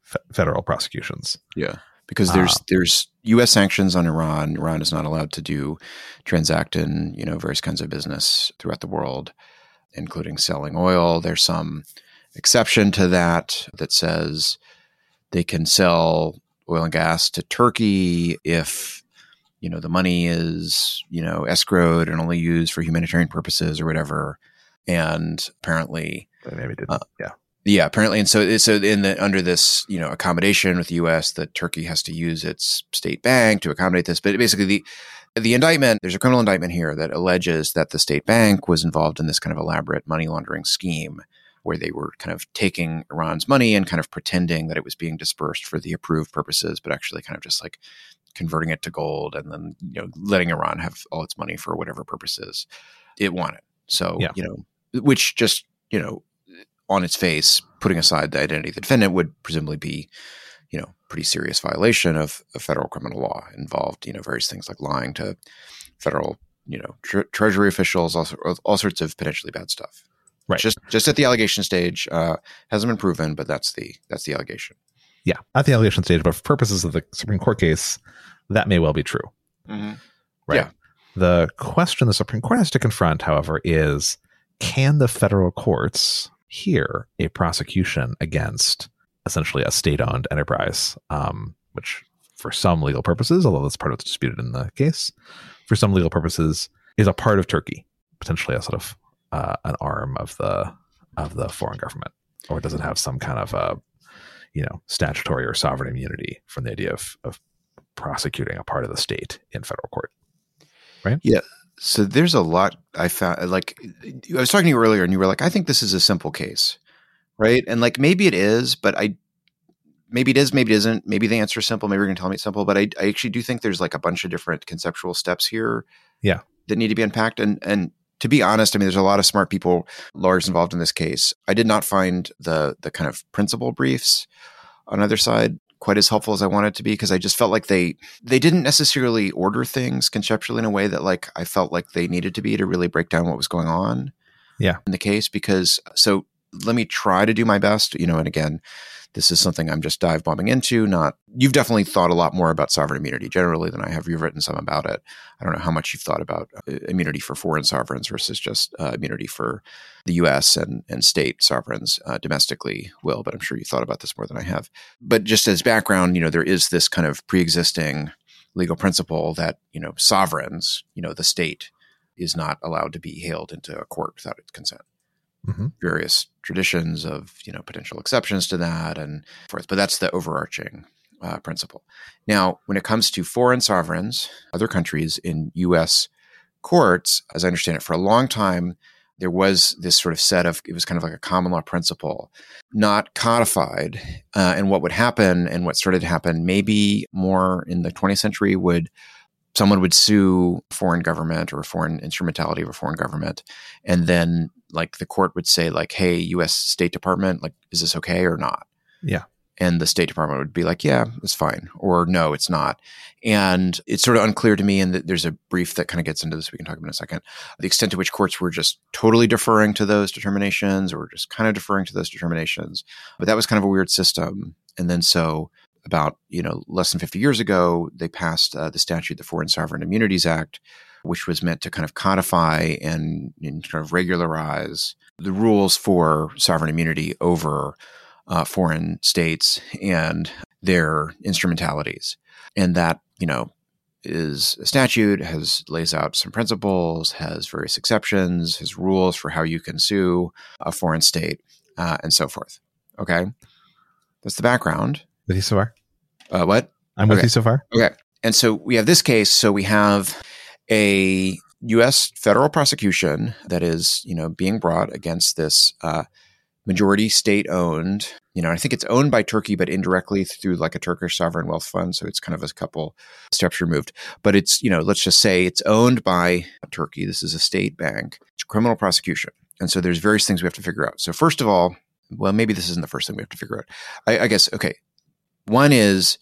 f- federal prosecutions. Yeah. Because there's Uh, there's U S sanctions on Iran. Iran is not allowed to do transact in, you know, various kinds of business throughout the world, including selling oil. There's some exception to that that says they can sell oil and gas to Turkey if, you know, the money is, you know, escrowed and only used for humanitarian purposes or whatever. And apparently, They maybe didn't. Uh, yeah. yeah, apparently, and so so in the under this, you know, accommodation with the U S, that Turkey has to use its state bank to accommodate this. But basically, the the indictment, there's a criminal indictment here that alleges that the state bank was involved in this kind of elaborate money laundering scheme, where they were kind of taking Iran's money and kind of pretending that it was being dispersed for the approved purposes, but actually kind of just like converting it to gold and then, you know, letting Iran have all its money for whatever purposes it wanted. So, Yeah. you know, which just, you know, on its face, putting aside the identity of the defendant, would presumably be, you know, pretty serious violation of, of federal criminal law. Involved, you know, various things like lying to federal, you know, tre- treasury officials, all, all sorts of potentially bad stuff. Right. Just just at the allegation stage, uh, hasn't been proven, but that's the that's the allegation. Yeah. At the allegation stage, but for purposes of the Supreme Court case, that may well be true. Mm-hmm. Right. Yeah. The question the Supreme Court has to confront, however, is can the federal courts hear a prosecution against essentially a state-owned enterprise, um, which for some legal purposes, although that's part of what's disputed in the case, for some legal purposes is a part of Turkey, potentially a sort of uh, an arm of the of the foreign government, or does it have some kind of a, you know, statutory or sovereign immunity from the idea of, of prosecuting a part of the state in federal court? Right? Yeah. So there's a lot I found, like, I was talking to you earlier and you were like, I think this is a simple case, right? And like, maybe it is, but I, maybe it is, maybe it isn't. Maybe the answer is simple. Maybe you're going to tell me it's simple, but I, I actually do think there's like a bunch of different conceptual steps here. Yeah. That need to be unpacked. And, and to be honest, I mean, there's a lot of smart people, lawyers involved in this case. I did not find the, the kind of principal briefs on either side quite as helpful as I wanted to be, because I just felt like they they didn't necessarily order things conceptually in a way that like I felt like they needed to be to really break down what was going on Yeah. in the case. Because so let me try to do my best, you know, and again, this is something I'm just dive bombing into. Not you've definitely thought a lot more about sovereign immunity generally than I have. You've written some about it. I don't know how much you've thought about uh, immunity for foreign sovereigns versus just uh, immunity for the U S and, and state sovereigns uh, domestically, Will, but I'm sure you thought about this more than I have. But just as background, you know, there is this kind of pre-existing legal principle that, you know, sovereigns, you know, the state is not allowed to be hailed into a court without its consent. Mm-hmm. Various traditions of, you know, potential exceptions to that and forth, but that's the overarching uh, principle. Now, when it comes to foreign sovereigns, other countries in U S courts, as I understand it, for a long time, there was this sort of set of, it was kind of like a common law principle, not codified. Uh, and what would happen and what started to happen maybe more in the twentieth century would, someone would sue a foreign government or a foreign instrumentality of a foreign government. And then like the court would say like, hey, U S State Department, like, is this okay or not? Yeah. And the State Department would be like, yeah, it's fine. Or no, it's not. And it's sort of unclear to me. And there's a brief that kind of gets into this. We can talk about in a second. The extent to which courts were just totally deferring to those determinations or just kind of deferring to those determinations. But that was kind of a weird system. And then so about, you know, less than fifty years ago, they passed uh, the statute, the Foreign Sovereign Immunities Act, which was meant to kind of codify and, and kind of regularize the rules for sovereign immunity over uh, foreign states and their instrumentalities. And that, you know, is a statute, has lays out some principles, has various exceptions, has rules for how you can sue a foreign state, uh, and so forth. Okay. That's the background. With you so far? Uh, what? I'm with Okay. you so far. Okay. And so we have this case. So we have a U S federal prosecution that is, you know, being brought against this uh, majority state owned, you know, I think it's owned by Turkey, but indirectly through like a Turkish sovereign wealth fund. So it's kind of a couple steps removed. But it's, you know, let's just say it's owned by Turkey. This is a state bank. It's a criminal prosecution. And so there's various things we have to figure out. So first of all, well, maybe this isn't the first thing we have to figure out. I, I guess, okay. One is,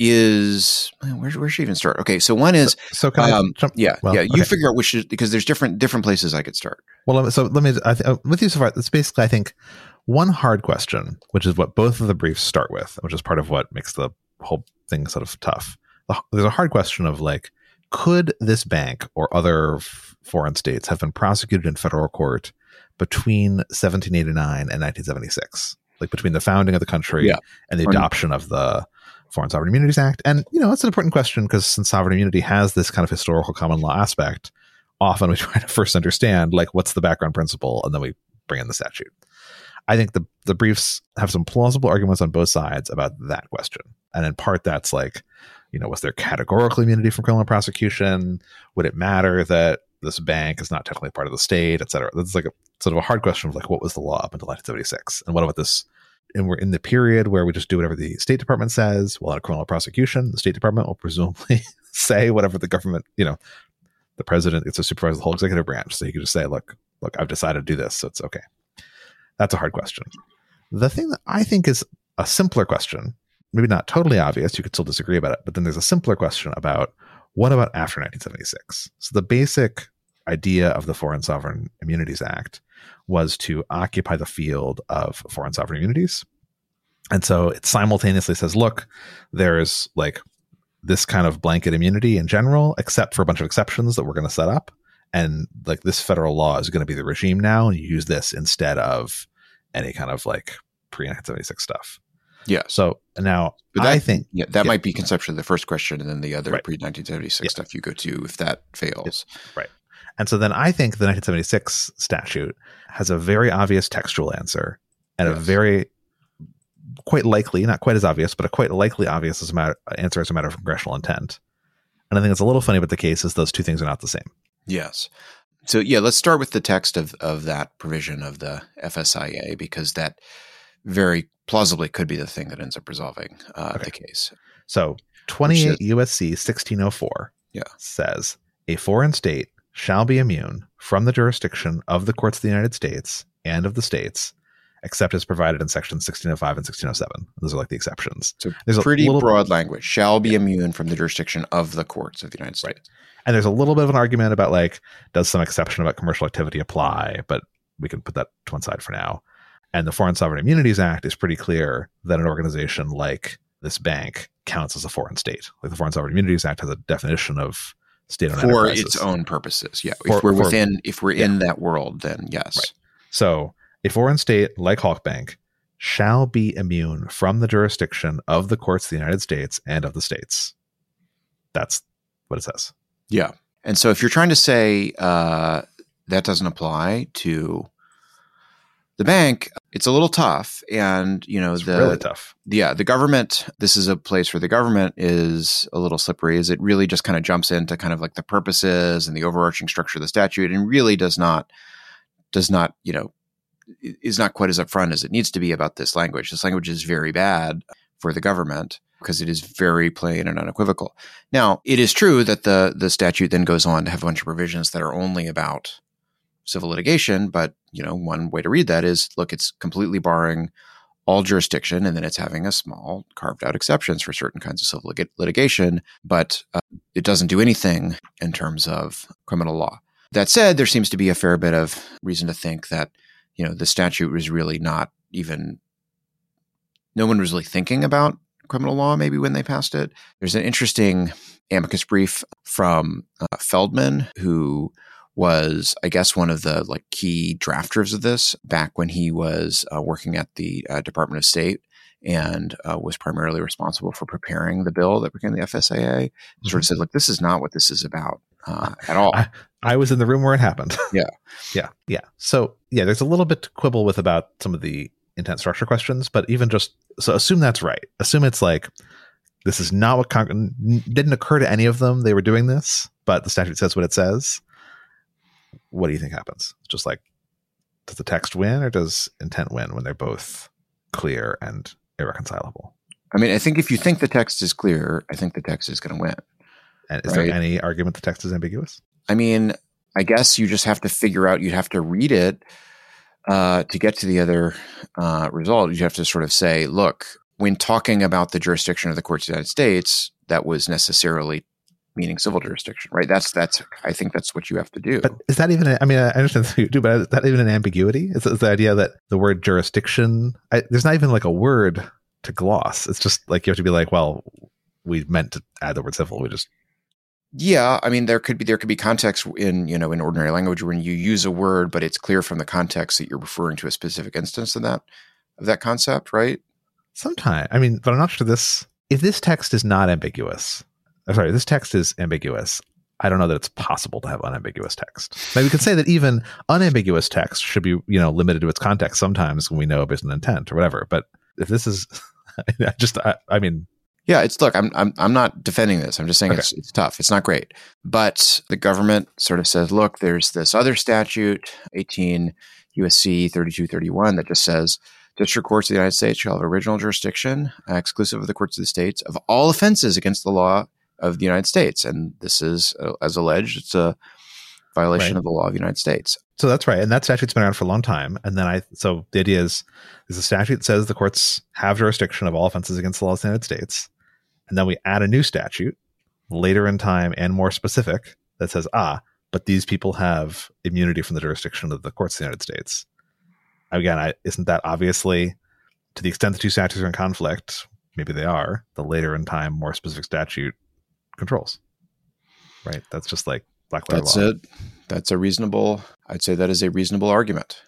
is, where, where should I even start? Okay. So one is, So, so can um, I jump? yeah, Well, yeah. You okay. figure out which is, because there's different, different places I could start. Well, so let me, I th- uh, with you so far, that's basically, I think, one hard question, which is what both of the briefs start with, which is part of what makes the whole thing sort of tough. There's a hard question of like, could this bank or other f- foreign states have been prosecuted in federal court between seventeen eighty-nine and nineteen seventy-six? Like between the founding of the country Yeah. and the adoption of the Foreign Sovereign Immunities Act. And, you know, it's an important question because since sovereign immunity has this kind of historical common law aspect, often we try to first understand, like, what's the background principle, and then we bring in the statute. I think the, the briefs have some plausible arguments on both sides about that question. And in part, that's like, you know, was there categorical immunity from criminal prosecution? Would it matter that this bank is not technically part of the state, et cetera? That's like a sort of a hard question of like, what was the law up until nineteen seventy-six? And what about this? And we're in the period where we just do whatever the State Department says. Well, in a criminal prosecution, the State Department will presumably say whatever the government, you know, the president gets to supervise the whole executive branch. So he could just say, look, look, I've decided to do this, so it's okay. That's a hard question. The thing that I think is a simpler question, maybe not totally obvious, you could still disagree about it, but then there's a simpler question about what about after nineteen seventy-six? So the basic idea of the Foreign Sovereign Immunities Act was to occupy the field of foreign sovereign immunities. And so it simultaneously says, look, there's like this kind of blanket immunity in general, except for a bunch of exceptions that we're going to set up. And like this federal law is going to be the regime now, and you use this instead of any kind of like pre-nineteen seventy-six stuff. Yeah. So now But that, I think yeah, that yeah. might be conceptually the first question, and then the other Right. pre-nineteen seventy-six Yeah. stuff you go to if that fails. Right. And so then I think the nineteen seventy-six statute has a very obvious textual answer and Yes. a very quite likely, not quite as obvious, but a quite likely obvious as a matter, answer as a matter of congressional intent. And I think it's a little funny about the case is those two things are not the same. Yes. So yeah, let's start with the text of, of that provision of the F S I A, because that very plausibly could be the thing that ends up resolving uh, Okay. the case. So twenty-eight Which is- U S C sixteen oh four Yeah. says a foreign state shall be immune from the jurisdiction of the courts of the United States and of the states, except as provided in sections sixteen oh five and sixteen oh seven. Those are like the exceptions. So There's a pretty little- broad language. Shall be immune from the jurisdiction of the courts of the United States. Right. And there's a little bit of an argument about like, does some exception about commercial activity apply? But we can put that to one side for now. And the Foreign Sovereign Immunities Act is pretty clear that an organization like this bank counts as a foreign state. Like the Foreign Sovereign Immunities Act has a definition of state-owned For enterprises. its own purposes. Yeah. For- if we're for- within, if we're in that world, then yes. Right. So a foreign state like Hawk Bank shall be immune from the jurisdiction of the courts of the United States and of the states. That's what it says. Yeah. And so if you're trying to say uh, that doesn't apply to the bank, it's a little tough. And, you know, It's the really tough. yeah, the government, this is a place where the government is a little slippery, is it really just kind of jumps into kind of like the purposes and the overarching structure of the statute, and really does not, does not, you know, is not quite as upfront as it needs to be about this language. This language is very bad for the government because it is very plain and unequivocal. Now, it is true that the the statute then goes on to have a bunch of provisions that are only about civil litigation, but, you know, one way to read that is, look, it's completely barring all jurisdiction, and then it's having a small carved out exceptions for certain kinds of civil lit- litigation, but uh, it doesn't do anything in terms of criminal law. That said, there seems to be a fair bit of reason to think that, you know, the statute was really not even, no one was really thinking about criminal law maybe when they passed it. There's an interesting amicus brief from uh, Feldman, who was, I guess, one of the like key drafters of this back when he was uh, working at the uh, Department of State, and uh, was primarily responsible for preparing the bill that became the F S I A. Mm-hmm. Sort of said, look, this is not what this is about uh, at all. I, I was in the room where it happened. Yeah. Yeah. Yeah. So yeah, there's a little bit to quibble with about some of the intent structure questions, but even just, so assume that's right. Assume it's like, this is not what Congress, didn't occur to any of them. They were doing this, but the statute says what it says. What do you think happens? It's just like, does the text win, or does intent win when they're both clear and irreconcilable? I mean, I think if you think the text is clear, I think the text is going to win. And is Right. there any argument the text is ambiguous? I mean, I guess you just have to figure out, you'd have to read it uh, to get to the other uh, result. You have to sort of say, look, when talking about the jurisdiction of the courts of the United States, that was necessarily meaning civil jurisdiction, right? That's that's I think that's what you have to do. But is that even? A, I mean, I understand what you do, but is that even an ambiguity? Is, is the idea that the word jurisdiction? I, there's not even like a word to gloss. It's just like you have to be like, well, we meant to add the word civil. We just yeah. I mean, there could be there could be context in you know in ordinary language when you use a word, but it's clear from the context that you're referring to a specific instance of that of that concept, right? Sometimes. I mean, but I'm not sure this. If this text is not ambiguous. I'm sorry, this text is ambiguous. I don't know that it's possible to have unambiguous text. Now, we could say that even unambiguous text should be, you know, limited to its context sometimes when we know based on intent or whatever. But if this is, I just, I, I mean, yeah, it's look, I'm I'm I'm not defending this. I'm just saying okay. it's it's tough. It's not great. But the government sort of says, look, there's this other statute, eighteen U S C thirty-two thirty-one, that just says district courts of the United States shall have original jurisdiction, uh, exclusive of the courts of the states, of all offenses against the law of the United States. And this is, uh, as alleged, it's a violation right. of the law of the United States. So that's right. And that statute's been around for a long time. And then I, so the idea is, there's a statute that says the courts have jurisdiction of all offenses against the law of the United States. And then we add a new statute later in time and more specific that says, ah, but these people have immunity from the jurisdiction of the courts of the United States. Again, I, isn't that obviously, to the extent the two statutes are in conflict, maybe they are, the later in time, more specific statute controls, right? That's just like black letter That's law. it. That's a reasonable, I'd say that is a reasonable argument.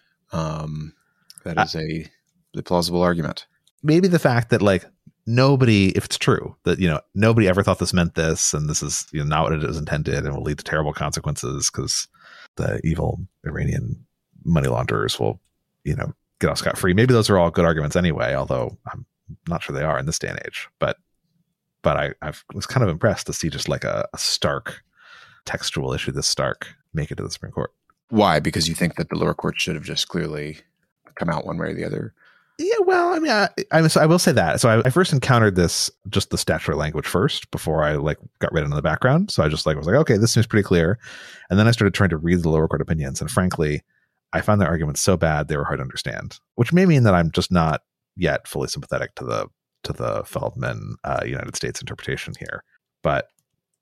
Um, that is uh, a, a plausible argument. Maybe the fact that like nobody, if it's true that, you know, nobody ever thought this meant this, and this is, you know, not what it is intended and will lead to terrible consequences because the evil Iranian money launderers will, you know, get off scot-free. Maybe those are all good arguments anyway, although I'm not sure they are in this day and age. But But I I've, was kind of impressed to see just like a, a stark textual issue this stark make it to the Supreme Court. Why? Because you think that the lower court should have just clearly come out one way or the other? Yeah, well, I mean, I, I, so I will say that. So I, I first encountered this, just the statutory language first, before I like got read into the background. So I just like was like, okay, this seems pretty clear. And then I started trying to read the lower court opinions. And frankly, I found their arguments so bad they were hard to understand, which may mean that I'm just not yet fully sympathetic to the to the Feldman uh, United States interpretation here. But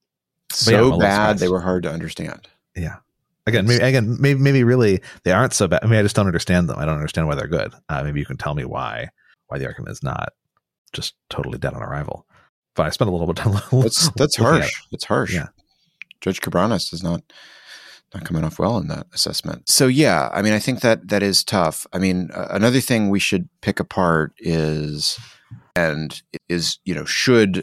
so but yeah, bad they were hard to understand. Yeah. Again, maybe, again, maybe, maybe really they aren't so bad. I mean, I just don't understand them. I don't understand why they're good. Uh, maybe you can tell me why why the argument is not just totally dead on arrival. But I spent a little bit of time. That's that's harsh. It. It's harsh. Yeah. Judge Cabranes is not not coming off well in that assessment. So yeah, I mean, I think that that is tough. I mean, uh, another thing we should pick apart is and is you know should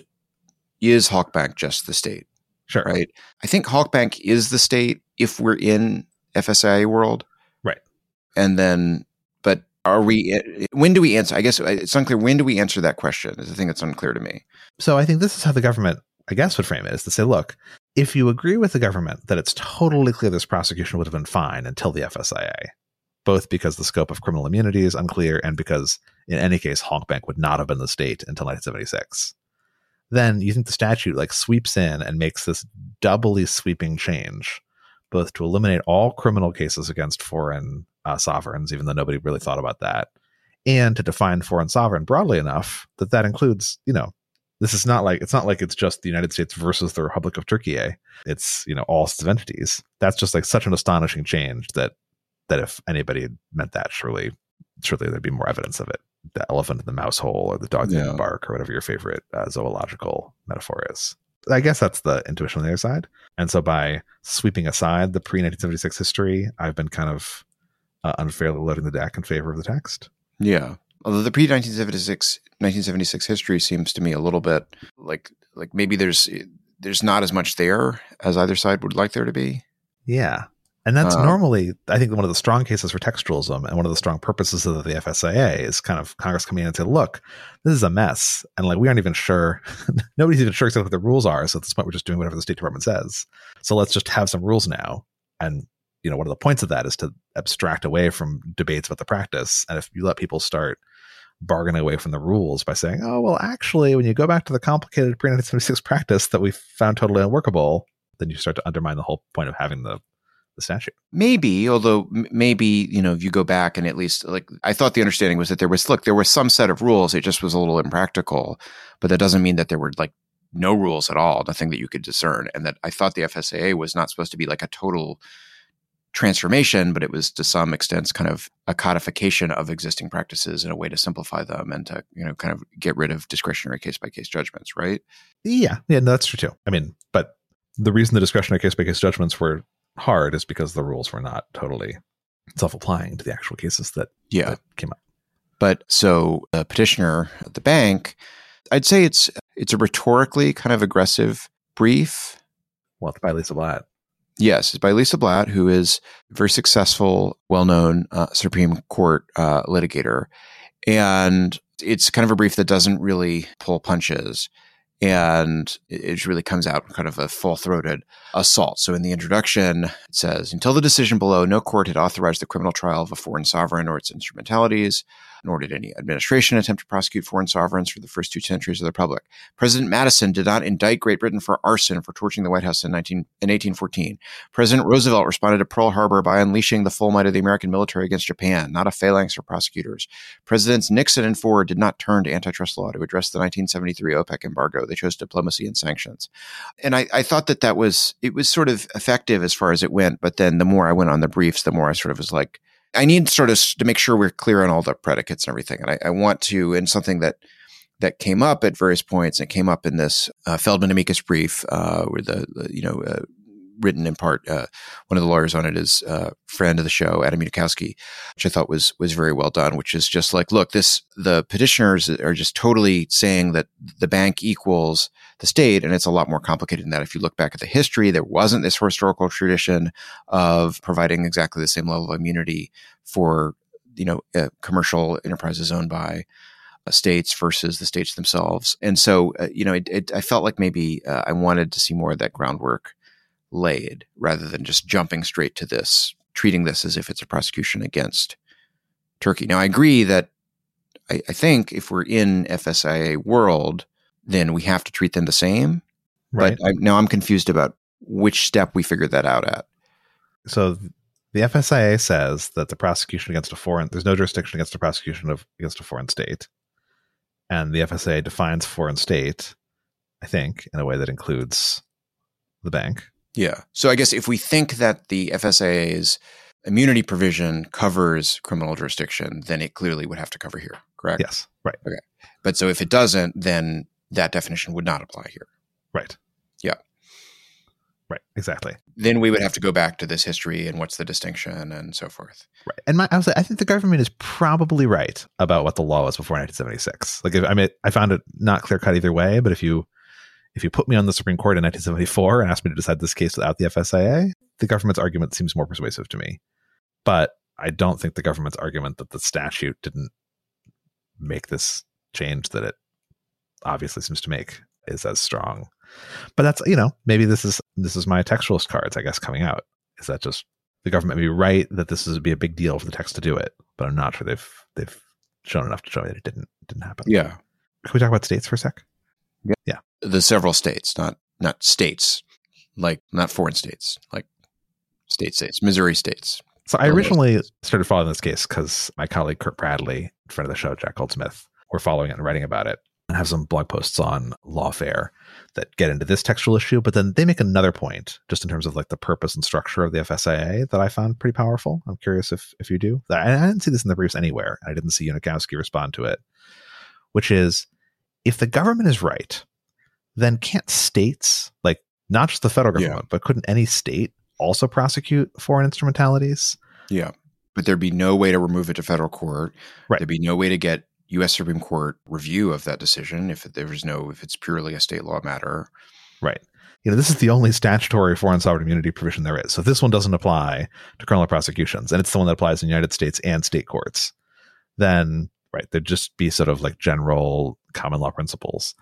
is Halkbank just the state? Sure. Right. I think Halkbank is the state if we're in F S I A world. Right. And then, but are we, when do we answer? I guess it's unclear. When do we answer that question is the thing that's unclear to me. So I think this is how the government, I guess, would frame it, is to say, look, if you agree with the government that it's totally clear this prosecution would have been fine until the F S I A, both because the scope of criminal immunity is unclear and because in any case, Halkbank would not have been the state until nineteen seventy-six. Then you think the statute like sweeps in and makes this doubly sweeping change, both to eliminate all criminal cases against foreign uh, sovereigns, even though nobody really thought about that, and to define foreign sovereign broadly enough that that includes, you know, this is not like, it's not like it's just the United States versus the Republic of Turkey. It's, you know, all sorts of entities. That's just like such an astonishing change that, that if anybody had meant that, surely, surely there'd be more evidence of it. The elephant in the mouse hole or the dog in Yeah. the bark or whatever your favorite uh, zoological metaphor is. I guess that's the intuition on the other side. And so by sweeping aside the pre nineteen seventy-six history, I've been kind of uh, unfairly loading the deck in favor of the text. Yeah. Although the pre nineteen seventy-six nineteen seventy-six history seems to me a little bit like, like maybe there's, there's not as much there as either side would like there to be. Yeah. And that's Uh, normally, I think, one of the strong cases for textualism and one of the strong purposes of the F S I A is kind of Congress coming in and say, look, this is a mess. And like, we aren't even sure. Nobody's even sure exactly what the rules are. So at this point, we're just doing whatever the State Department says. So let's just have some rules now. And, you know, one of the points of that is to abstract away from debates about the practice. And if you let people start bargaining away from the rules by saying, oh, well, actually, when you go back to the complicated pre nineteen seventy-six practice that we found totally unworkable, then you start to undermine the whole point of having the the statute. Maybe, although m- maybe, you know, if you go back and at least like, I thought the understanding was that there was, look, there was some set of rules. It just was a little impractical, but that doesn't mean that there were like no rules at all, nothing that you could discern. And that I thought the F S A A was not supposed to be like a total transformation, but it was to some extent kind of a codification of existing practices in a way to simplify them and to, you know, kind of get rid of discretionary case-by-case judgments, right? Yeah, yeah, no, that's true too. I mean, but the reason the discretionary case-by-case judgments were hard is because the rules were not totally self-applying to the actual cases that, yeah. that came up. But so the petitioner at the bank, I'd say it's it's a rhetorically kind of aggressive brief. Well, it's by Lisa Blatt. Yes, it's by Lisa Blatt, who is a very successful, well-known uh, Supreme Court uh, litigator. And it's kind of a brief that doesn't really pull punches. And it really comes out kind of a full-throated assault. So in the introduction, it says, until the decision below, no court had authorized the criminal trial of a foreign sovereign or its instrumentalities, nor did any administration attempt to prosecute foreign sovereigns for the first two centuries of the Republic. President Madison did not indict Great Britain for arson for torching the White House in, nineteen, in eighteen fourteen. President Roosevelt responded to Pearl Harbor by unleashing the full might of the American military against Japan, not a phalanx for prosecutors. Presidents Nixon and Ford did not turn to antitrust law to address the nineteen seventy-three OPEC embargo. They chose diplomacy and sanctions. And I, I thought that that was, it was sort of effective as far as it went. But then the more I went on the briefs, the more I sort of was like, I need sort of to make sure we're clear on all the predicates and everything. And I, I want to, and something that that came up at various points, and came up in this uh, Feldman amicus brief, uh, where the, the you know, uh, written in part, uh, one of the lawyers on it is a uh, friend of the show, Adam Unikowski, which I thought was was very well done, which is just like, look, this, the petitioners are just totally saying that the bank equals the state, and it's a lot more complicated than that. If you look back at the history, there wasn't this historical tradition of providing exactly the same level of immunity for, you know, uh, commercial enterprises owned by uh, states versus the states themselves. And so, uh, you know, it, it, I felt like maybe uh, I wanted to see more of that groundwork laid rather than just jumping straight to this, treating this as if it's a prosecution against Turkey. Now, I agree that I, I think if we're in F S I A world, then we have to treat them the same. Right. But I, now I'm confused about which step we figured that out at. So the F S I A says that the prosecution against a foreign, there's no jurisdiction against a prosecution of against a foreign state. And the F S A A defines foreign state, I think, in a way that includes the bank. Yeah. So I guess if we think that the F S I A's immunity provision covers criminal jurisdiction, then it clearly would have to cover here, correct? Yes. Right. Okay. But so if it doesn't, then that definition would not apply here. Right. Yeah. Right. Exactly. Then we would have to go back to this history and what's the distinction and so forth. Right. And my, I was, I think the government is probably right about what the law was before nineteen seventy-six. Like, if, I mean, I found it not clear cut either way, but if you, if you put me on the Supreme Court in nineteen seventy-four and asked me to decide this case without the F S I A, the government's argument seems more persuasive to me. But I don't think the government's argument that the statute didn't make this change that it obviously seems to make is as strong. But that's, you know, maybe this is this is my textualist cards, I guess, coming out. Is that just the government may be right that this would be a big deal for the text to do it, but I'm not sure they've they've shown enough to show me that it didn't didn't happen. Yeah. Can we talk about states for a sec? Yeah. Yeah. The several states, not not states, like not foreign states, like state states, Missouri states. So I originally started following this case because my colleague Kurt Bradley, friend of the show, Jack Goldsmith, were following it and writing about it, and have some blog posts on Lawfare that get into this textual issue. But then they make another point just in terms of like the purpose and structure of the F S I A that I found pretty powerful. I'm curious if if you do. I, I didn't see this in the briefs anywhere. I didn't see Unikowski respond to it, which is, if the government is right, then can't states, like not just the federal government, yeah. but couldn't any state also prosecute foreign instrumentalities? Yeah. But there'd be no way to remove it to federal court. Right. There'd be no way to get U S Supreme Court review of that decision if there was no, if it's purely a state law matter. Right. You know, this is the only statutory foreign sovereign immunity provision there is. So this one doesn't apply to criminal prosecutions, and it's the one that applies in the United States and state courts. Then, right, there'd just be sort of like general common law principles.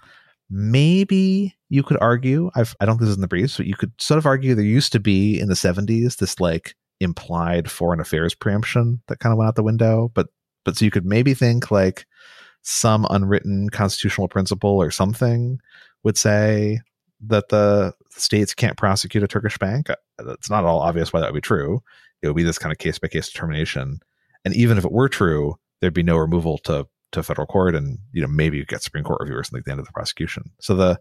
Maybe you could argue, I've, I don't think this is in the briefs, but you could sort of argue there used to be in the seventies this like implied foreign affairs preemption that kind of went out the window. But but so you could maybe think like some unwritten constitutional principle or something would say that the states can't prosecute a Turkish bank. It's not at all obvious why that would be true. It would be this kind of case by case determination. And even if it were true, there'd be no removal to to federal court, and you know maybe you get Supreme Court review or something at the end of the prosecution. So the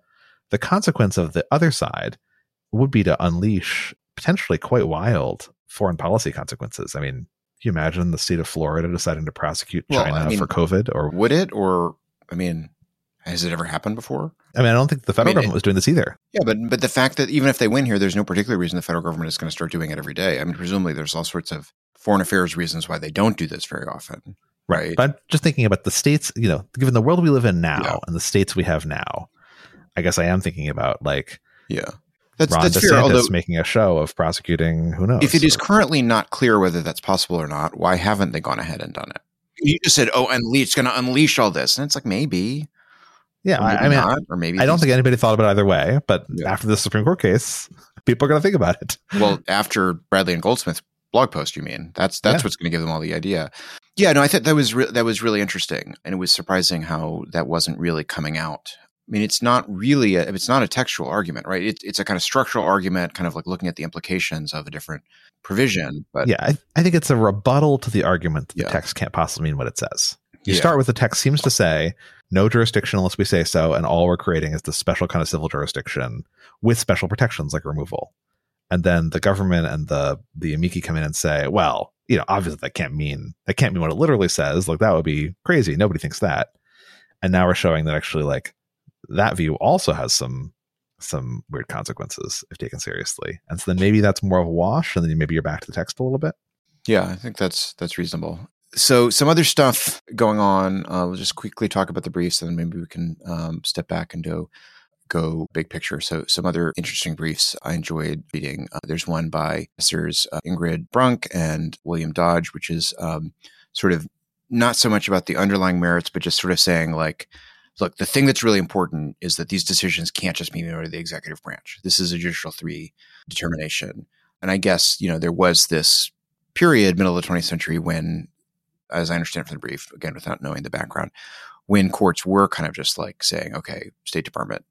the consequence of the other side would be to unleash potentially quite wild foreign policy consequences. I mean, can you imagine the state of Florida deciding to prosecute Well, China I mean, for COVID? Or would it? Or, I mean, has it ever happened before? I mean, I don't think the federal I mean, government it, was doing this either. Yeah, but but the fact that even if they win here, there's no particular reason the federal government is going to start doing it every day. I mean, presumably there's all sorts of foreign affairs reasons why they don't do this very often. Right. But I'm just thinking about the states, you know, given the world we live in now Yeah. and the states we have now, I guess I am thinking about like Yeah. That's, Ron that's DeSantis fair. Although, making a show of prosecuting, who knows? if it is Or- currently not clear whether that's possible or not, why haven't they gone ahead and done it? You just said, oh, unleash, it's going to unleash all this. And it's like, maybe. yeah, Or maybe I, I mean, not, or maybe I don't these- think anybody thought about it either way, but Yeah. after the Supreme Court case, people are going to think about it. Well, after Bradley and Goldsmith's blog post, you mean? That's that's Yeah. what's going to give them all the idea. Yeah, no, I thought that was re- that was really interesting, and it was surprising how that wasn't really coming out. I mean, it's not really a, it's not a textual argument, right? It, it's a kind of structural argument, kind of like looking at the implications of a different provision. But Yeah, I, I think it's a rebuttal to the argument that Yeah. the text can't possibly mean what it says. You Yeah. start with the text seems to say no jurisdiction unless we say so, and all we're creating is this special kind of civil jurisdiction with special protections like removal. And then the government and the the amici come in and say, well, you know, obviously that can't mean that can't mean what it literally says. Like that would be crazy. Nobody thinks that. And now we're showing that actually like that view also has some some weird consequences if taken seriously. And so then maybe that's more of a wash, and then maybe you're back to the text a little bit. yeah, I think that's that's reasonable. So some other stuff going on. Uh, we'll just quickly talk about the briefs, and then maybe we can um, step back and go go big picture. So some other interesting briefs I enjoyed reading. Uh, there's one by Professors uh, Ingrid Brunk and William Dodge, which is um, sort of not so much about the underlying merits, but just sort of saying like, look, the thing that's really important is that these decisions can't just be made by the executive branch. This is a judicial three determination. And I guess, you know, there was this period, middle of the twentieth century, when, as I understand from the brief, again, without knowing the background, when courts were kind of just like saying, okay, State Department,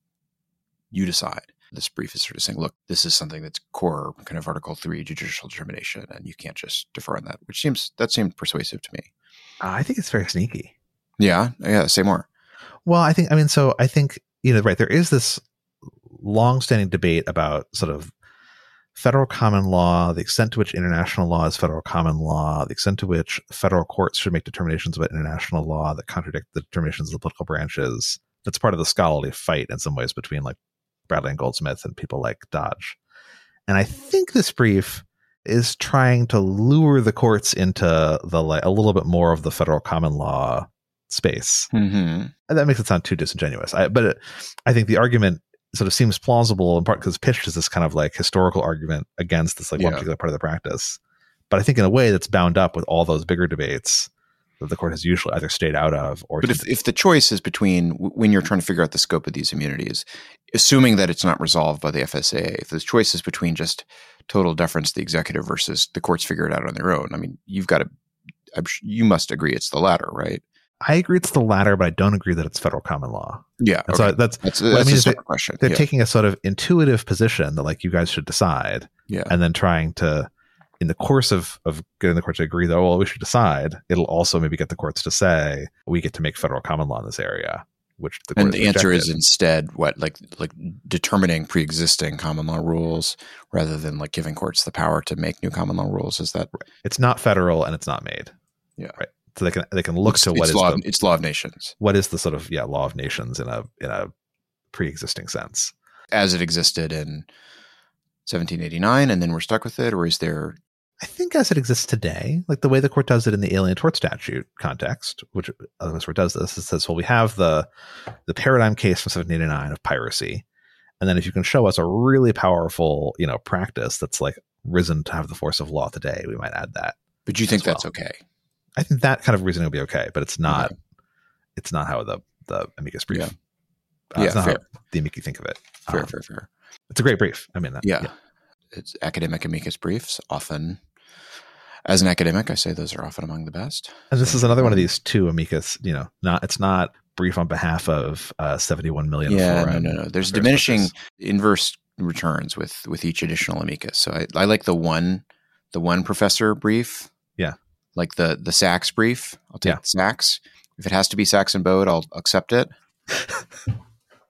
you decide. This brief is sort of saying, look, this is something that's core kind of Article three judicial determination, and you can't just defer on that, which seems, that seemed persuasive to me. Uh, I think it's very sneaky. Yeah. Yeah. Say more. Well, I think, I mean, so I think, you know, right, there is this long-standing debate about sort of federal common law, the extent to which international law is federal common law, the extent to which federal courts should make determinations about international law that contradict the determinations of the political branches. That's part of the scholarly fight in some ways between like Bradley and Goldsmith and people like Dodge. And I think this brief is trying to lure the courts into the like a little bit more of the federal common law space. Mm-hmm. And that makes it sound too disingenuous. I, but it, I think the argument sort of seems plausible in part because pitched as this kind of like historical argument against this like one Yeah. particular part of the practice. But I think in a way that's bound up with all those bigger debates that the court has usually either stayed out of or. But if, if the choice is between when you're trying to figure out the scope of these immunities, assuming that it's not resolved by the F S A A, if the choice is between just total deference to the executive versus the courts figure it out on their own, I mean, you've got to, I'm sure you must agree it's the latter, right? I agree it's the latter, but I don't agree that it's federal common law. Yeah. And okay. so that's, that's what I that's mean a is they- separate question. they're Yeah. taking a sort of intuitive position that like you guys should decide, yeah. and then trying to, in the course of of getting the court to agree that, oh, well, we should decide, it'll also maybe get the courts to say we get to make federal common law in this area, which the court And has the answer is rejected. instead what, like like determining pre-existing common law rules rather than like giving courts the power to make new common law rules. Is that It's not federal and it's not made. Yeah. Right. So they can they can look it's, to what it's is law? the, Of, it's law of nations what is the sort of yeah law of nations in a in a pre-existing sense. as it existed in seventeen eighty-nine, and then we're stuck with it, or is there? I think as it exists today, like the way the court does it in the Alien Tort Statute context, which otherwise court does this, it says, well, we have the the paradigm case from seventeen eighty-nine of piracy. And then if you can show us a really powerful, you know, practice that's like risen to have the force of law today, we might add that. But you think as well. that's okay? I think that kind of reasoning will be okay, but it's not, Okay. it's not how the, the amicus brief, Yeah. uh, Yeah, it's not fair. how the amici think of it. Fair, Um, fair, fair. It's a great brief. I mean, that, Yeah. It's academic amicus briefs. Often, as an academic, I say those are often among the best. And this So, is another one of um, these two amicus, you know, not, it's not brief on behalf of uh, seventy-one million. Yeah, no, foreign no, no. There's affairs diminishing workers. inverse returns with with each additional amicus. So I, I like the one, the one professor brief. Yeah. Like the the Sachs brief. I'll take Yeah. Sachs. If it has to be Sachs and Bode, I'll accept it.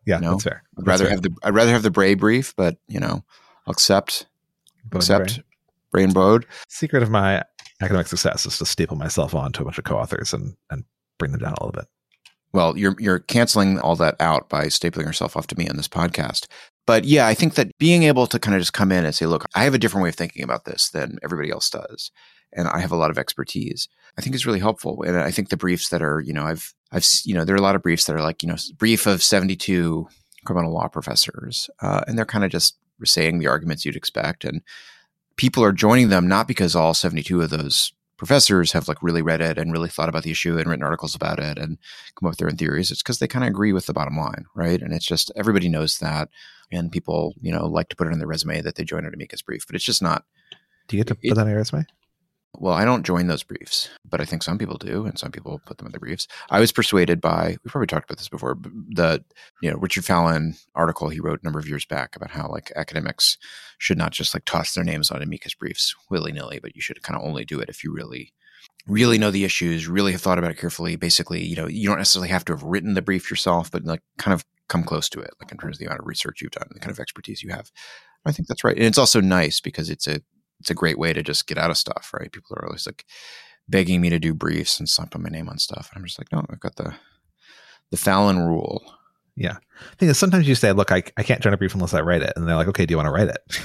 Yeah, you know? that's fair. I'd That's rather fair. have the I'd rather have the Bray brief, but you know, I'll accept Bode and accept Bray. Bray and Bode. Secret of my academic success is to staple myself onto a bunch of co-authors and and bring them down a little bit. Well, you're you're canceling all that out by stapling yourself off to me on this podcast. But yeah, I think that being able to kind of just come in and say, look, I have a different way of thinking about this than everybody else does, and I have a lot of expertise, I think is really helpful. And I think the briefs that are, you know, I've I've you know, there are a lot of briefs that are like, you know, brief of seventy-two criminal law professors, uh, and they're kind of just saying the arguments you'd expect, and people are joining them not because all seventy-two of those professors have like really read it and really thought about the issue and written articles about it and come up with their own theories. It's because they kind of agree with the bottom line, right? And it's just, everybody knows that. And people, you know, like to put it on their resume that they joined an amicus brief, but it's just not. Do you get to It- put that on your resume? Well, I don't join those briefs, but I think some people do, and some people put them in their briefs. I was persuaded by, we probably talked about this before, but the, you know, Richard Fallon article he wrote a number of years back about how like academics should not just like toss their names on amicus briefs willy-nilly, but you should kind of only do it if you really, really know the issues, really have thought about it carefully. Basically, you know, you don't necessarily have to have written the brief yourself, but like kind of come close to it, like in terms of the amount of research you've done, the kind of expertise you have. I think that's right. And it's also nice because it's a, it's a great way to just get out of stuff, right? People are always like begging me to do briefs and slap my name on stuff. And I'm just like, no, I've got the, the Fallon rule. Yeah. The thing is, sometimes you say, look, I, I can't join a brief unless I write it. And they're like, okay, do you want to write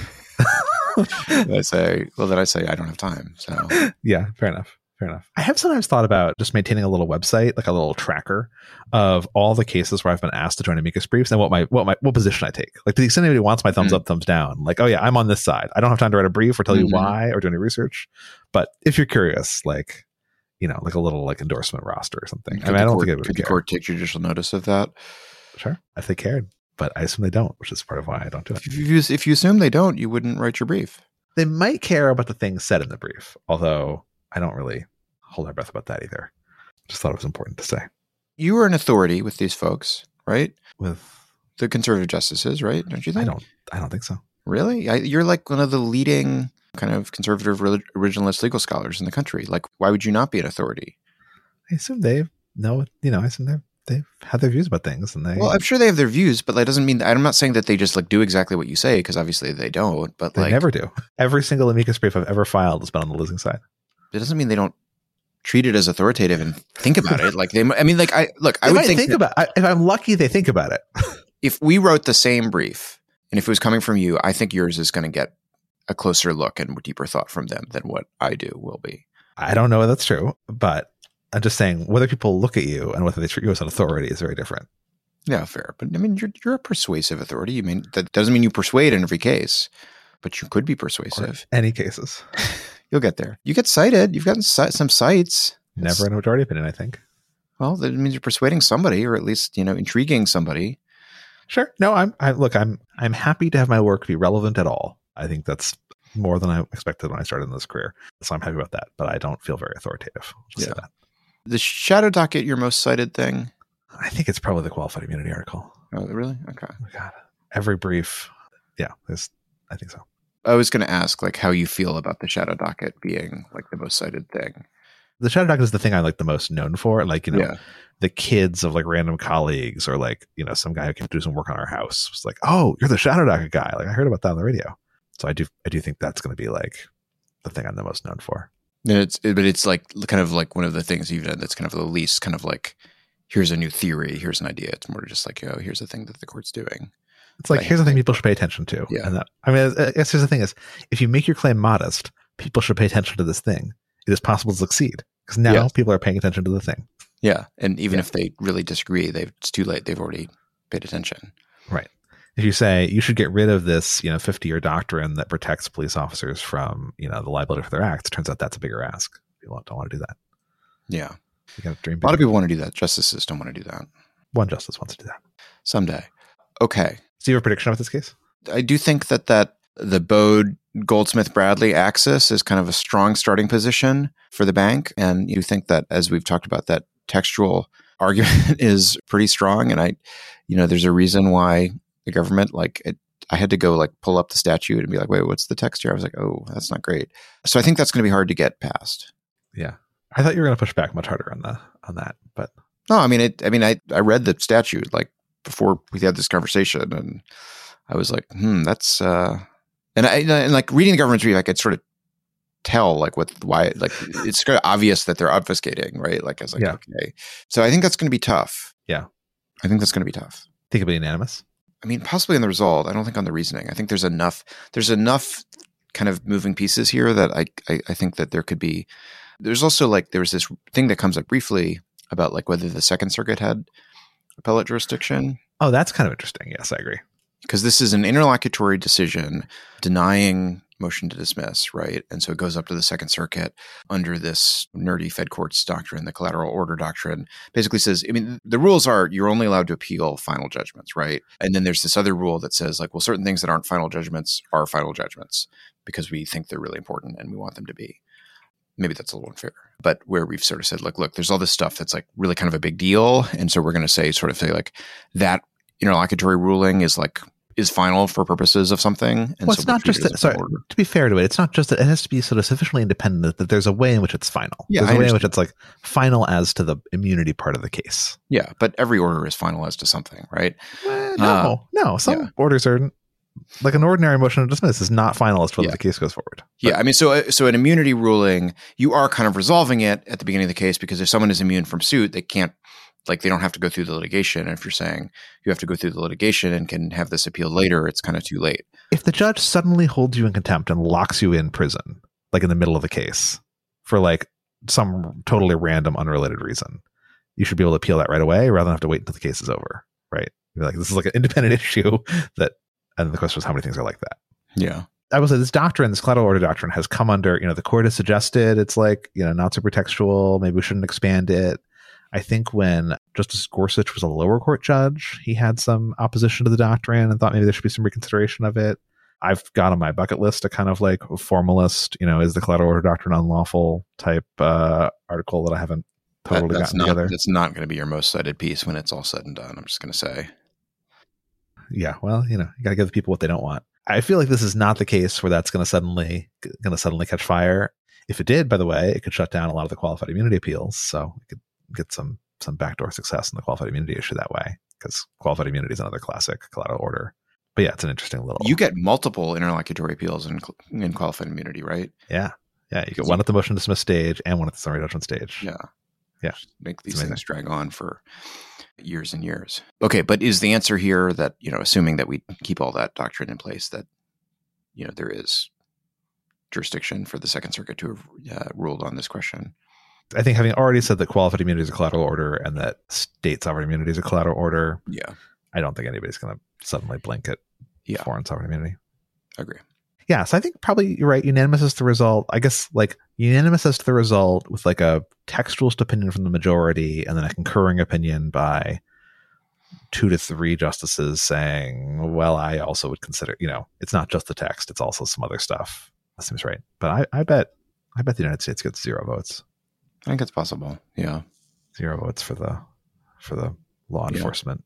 it? And I say, well, then I say, I don't have time. So Yeah, fair enough. Fair enough. I have sometimes thought about just maintaining a little website, like a little tracker of all the cases where I've been asked to join amicus briefs and what my what my what position I take. Like to the extent anybody wants my thumbs Mm. up, thumbs down. Like, oh yeah, I'm on this side. I don't have time to write a brief or tell you Mhm. why or do any research. But if you're curious, like, you know, like a little like endorsement roster or something. could I mean, the I don't court, think it would could the care. court take judicial notice of that? Sure, if they cared, but I assume they don't, which is part of why I don't do it. If you, if you assume they don't, you wouldn't write your brief. They might care about the things said in the brief, although I don't really hold my breath about that either. Just thought it was important to say. You were an authority with these folks, right? With The conservative justices, right? Don't you think? I don't I don't think so. Really? I, you're like one of the leading kind of conservative relig- originalist legal scholars in the country. Like, why would you not be an authority? I assume they know, you know, I assume they they have their views about things, and they Well, I'm sure they have their views, but that doesn't mean, I'm not saying that they just like do exactly what you say, because obviously they don't, but they like, never do. Every single amicus brief I've ever filed has been on the losing side. it doesn't mean they don't treat it as authoritative and think about it. Like they, I mean, like I, look, I They would might think, think that about. I, if I'm lucky, they think about it. if we wrote the same brief and if it was coming from you, I think yours is going to get a closer look and deeper thought from them than what I do will be. I don't know if that's true, but I'm just saying whether people look at you and whether they treat you as an authority is very different. Yeah, fair. But I mean, you're you're a persuasive authority. You mean that doesn't mean you persuade in every case, but you could be Or persuasive. any cases, You'll get there. You get cited. You've gotten ci- some cites. never in a majority opinion. I think. Well, that means you're persuading somebody, or at least you know, intriguing somebody. Sure. No, I'm. I look. I'm. I'm happy to have my work be relevant at all. I think that's more than I expected when I started in this career. So I'm happy about that. But I don't feel very authoritative. I'll just say Yeah. that. The shadow docket, your most cited thing. I think it's probably the qualified immunity article. Oh, really? Okay. Oh my God. Every brief. Yeah. There's. I think so. I was going to ask, like, how you feel about the shadow docket being like the most cited thing. The shadow docket is the thing I'm like the most known for. Like, you know, Yeah. the kids of like random colleagues or like, you know, some guy who came to do some work on our house was like, oh, you're the shadow docket guy. Like I heard about that on the radio. So I do, I do think that's going to be like the thing I'm the most known for. And it's, it, but it's like kind of like one of the things you've done that's kind of the least kind of like, here's a new theory, here's an idea. It's more just like, oh, here's the thing that the court's doing. It's like, Right. here's the thing people should pay attention to. Yeah. And that, I mean, I guess here's the thing is if you make your claim modest, people should pay attention to this thing. It is possible to succeed because now Yes. people are paying attention to the thing. Yeah. And even Yeah. if they really disagree, they've, it's too late. They've already paid attention. Right. If you say you should get rid of this, you know, fifty year doctrine that protects police officers from, you know, the liability for their acts, it turns out that's a bigger ask. People don't want to do that. Yeah. You got to dream A lot of big. people want to do that. Justices don't want to do that. One justice wants to do that. Someday. Okay. So you have a prediction about this case? I do think that that the Bode Goldsmith Bradley axis is kind of a strong starting position for the bank. And you think that, as we've talked about, that textual argument is pretty strong. And I, you know, there's a reason why the government, like, it, I had to go like pull up the statute and be like, wait, what's the text here? I was like, oh, that's not great. So I think that's going to be hard to get past. Yeah. I thought you were going to push back much harder on the on that, but No, I mean, it, I mean, I, I read the statute like before we had this conversation, and I was like, hmm, that's uh, and I and like reading the government's brief, I could sort of tell like what why like it's kind of obvious that they're obfuscating, right? Like I was like, Yeah. okay, so I think that's going to be tough. Yeah. I think that's going to be tough. Think it'll be unanimous. I mean, possibly on the result. I don't think on the reasoning. I think there's enough. There's enough kind of moving pieces here that I I, I think that there could be. There's also like there was this thing that comes up briefly about like whether the Second Circuit had appellate jurisdiction. Oh, that's kind of interesting. Yes, I agree. Because this is an interlocutory decision denying motion to dismiss, right? And so it goes up to the Second Circuit under this nerdy Fed courts doctrine, the collateral order doctrine. Basically says, I mean, the rules are you're only allowed to appeal final judgments, right? And then there's this other rule that says like, well, certain things that aren't final judgments are final judgments because we think they're really important and we want them to be. Maybe that's a little unfair, but where we've sort of said, look, look, there's all this stuff that's like really kind of a big deal. And so we're going to say, sort of say like that interlocutory ruling is like, is final for purposes of something. And well, so it's not just that, sorry, order. to be fair to it, it's not just that it has to be sort of sufficiently independent that there's a way in which it's final. Yeah, there's I a way in understand. which it's like final as to the immunity part of the case. Yeah, but every order is final as to something, right? Eh, no, Uh, no. Some yeah. orders are like an ordinary motion to dismiss is not final as to whether Yeah. the case goes forward. Yeah, I mean, so so an immunity ruling, you are kind of resolving it at the beginning of the case because if someone is immune from suit, they can't, like, they don't have to go through the litigation. And if you're saying you have to go through the litigation and can have this appeal later, it's kind of too late. If the judge suddenly holds you in contempt and locks you in prison, like in the middle of the case, for like some totally random, unrelated reason, you should be able to appeal that right away rather than have to wait until the case is over, right? You're like, this is like an independent issue that, and the question is how many things are like that. Yeah. I will say this doctrine, this collateral order doctrine has come under, you know, the court has suggested it's like, you know, not super textual. Maybe we shouldn't expand it. I think when Justice Gorsuch was a lower court judge, he had some opposition to the doctrine and thought maybe there should be some reconsideration of it. I've got on my bucket list a kind of like formalist, you know, is the collateral order doctrine unlawful type uh, article that I haven't totally That- that's gotten not, together. That's not going to be your most cited piece when it's all said and done, I'm just going to say. Yeah, well, you know, you got to give the people what they don't want. I feel like this is not the case where that's going to suddenly going to suddenly catch fire. If it did, by the way, it could shut down a lot of the qualified immunity appeals. So it could get some some backdoor success in the qualified immunity issue that way, because qualified immunity is another classic collateral order. But yeah, it's an interesting little. You get multiple interlocutory appeals in, in qualified immunity, right? yeah, yeah. You get one at the motion to dismiss stage and one at the summary judgment stage. Yeah. Yeah. Make these It's amazing. things drag on for years and years. Okay, but is the answer here that, you know, assuming that we keep all that doctrine in place, that, you know, there is jurisdiction for the Second Circuit to have uh, ruled on this question? I think having already said that qualified immunity is a collateral order and that state sovereign immunity is a collateral order, Yeah, I don't think anybody's going to suddenly blanket Yeah. foreign sovereign immunity. agree. Yeah, so I think probably you're right. Unanimous as the result. I guess like unanimous as to the result with like a textualist opinion from the majority and then a concurring opinion by two to three justices saying, well, I also would consider, you know, it's not just the text, it's also some other stuff. That seems right. But I, I bet I bet the United States gets zero votes. I think it's possible. Yeah. Zero votes for the for the law Yeah. enforcement.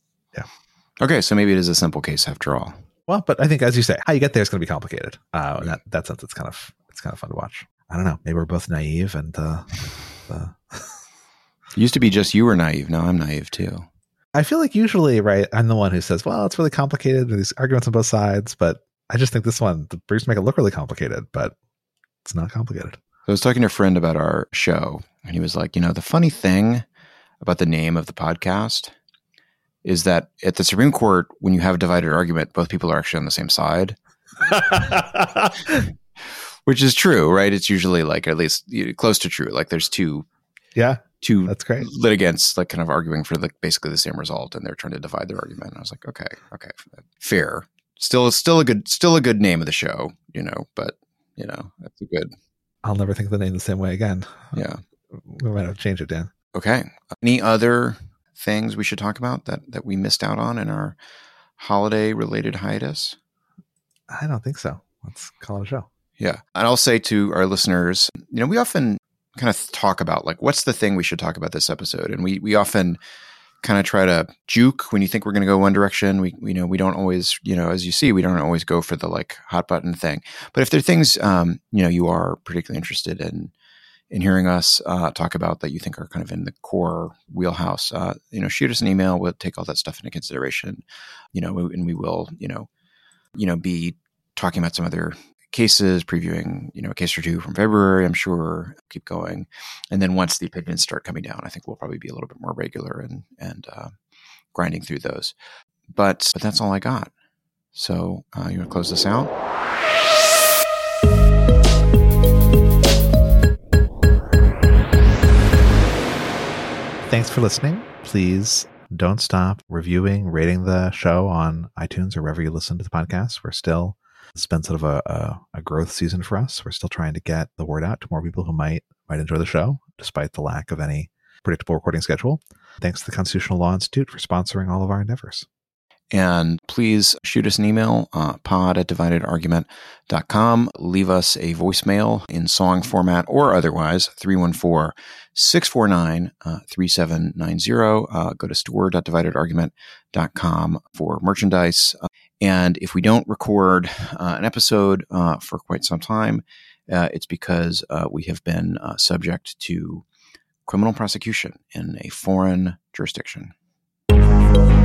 Okay, so maybe it is a simple case after all. Well, but I think, as you say, how you get there is going to be complicated. Uh, in that that sense, it's kind of it's kind of fun to watch. I don't know. Maybe we're both naive, and uh, uh, It used to be just you were naive. Now I'm naive too. I feel like usually, right, I'm the one who says, "Well, it's really complicated. There's arguments on both sides." But I just think this one, the briefs make it look really complicated, but it's not complicated. I was talking to a friend about our show, and he was like, you know, the funny thing about the name of the podcast is that at the Supreme Court, when you have a divided argument, both people are actually on the same side, which is true, right? It's usually like at least you know, close to true. Like there's two Yeah, two that's great. litigants like kind of arguing for like basically the same result, and they're trying to divide their argument. And I was like, okay, okay, fair. Still, still a good, still a good name of the show, you know. But you know, that's a good, I'll never think of the name the same way again. yeah. We might have to change it, Dan. Okay. Any other things we should talk about that, that we missed out on in our holiday related hiatus? I don't think so. Let's call it a show. Yeah. And I'll say to our listeners, you know, we often kind of talk about like, what's the thing we should talk about this episode? And we, we often kind of try to juke when you think we're going to go one direction. We, we know we don't always, you know, as you see, we don't always go for the like hot button thing, but if there are things, um, you know, you are particularly interested in, in hearing us uh, talk about that you think are kind of in the core wheelhouse, uh, you know, shoot us an email. We'll take all that stuff into consideration, you know, and we will, you know, you know, be talking about some other cases, previewing, you know, a case or two from February, I'm sure, keep going. And then once the opinions start coming down, I think we'll probably be a little bit more regular and, and uh, grinding through those. But, but that's all I got. So uh, you want to close this out? Thanks for listening. Please don't stop reviewing, rating the show on iTunes or wherever you listen to the podcast. We're still, it's been sort of a, a, a growth season for us. We're still trying to get the word out to more people who might might enjoy the show, despite the lack of any predictable recording schedule. Thanks to the Constitutional Law Institute for sponsoring all of our endeavors. And please shoot us an email, uh, pod at divided argument dot com. Leave us a voicemail in song format or otherwise, three one four, six four nine, three seven nine zero. Uh, go to store dot divided argument dot com for merchandise. Uh, and if we don't record uh, an episode uh, for quite some time, uh, it's because uh, we have been uh, subject to criminal prosecution in a foreign jurisdiction.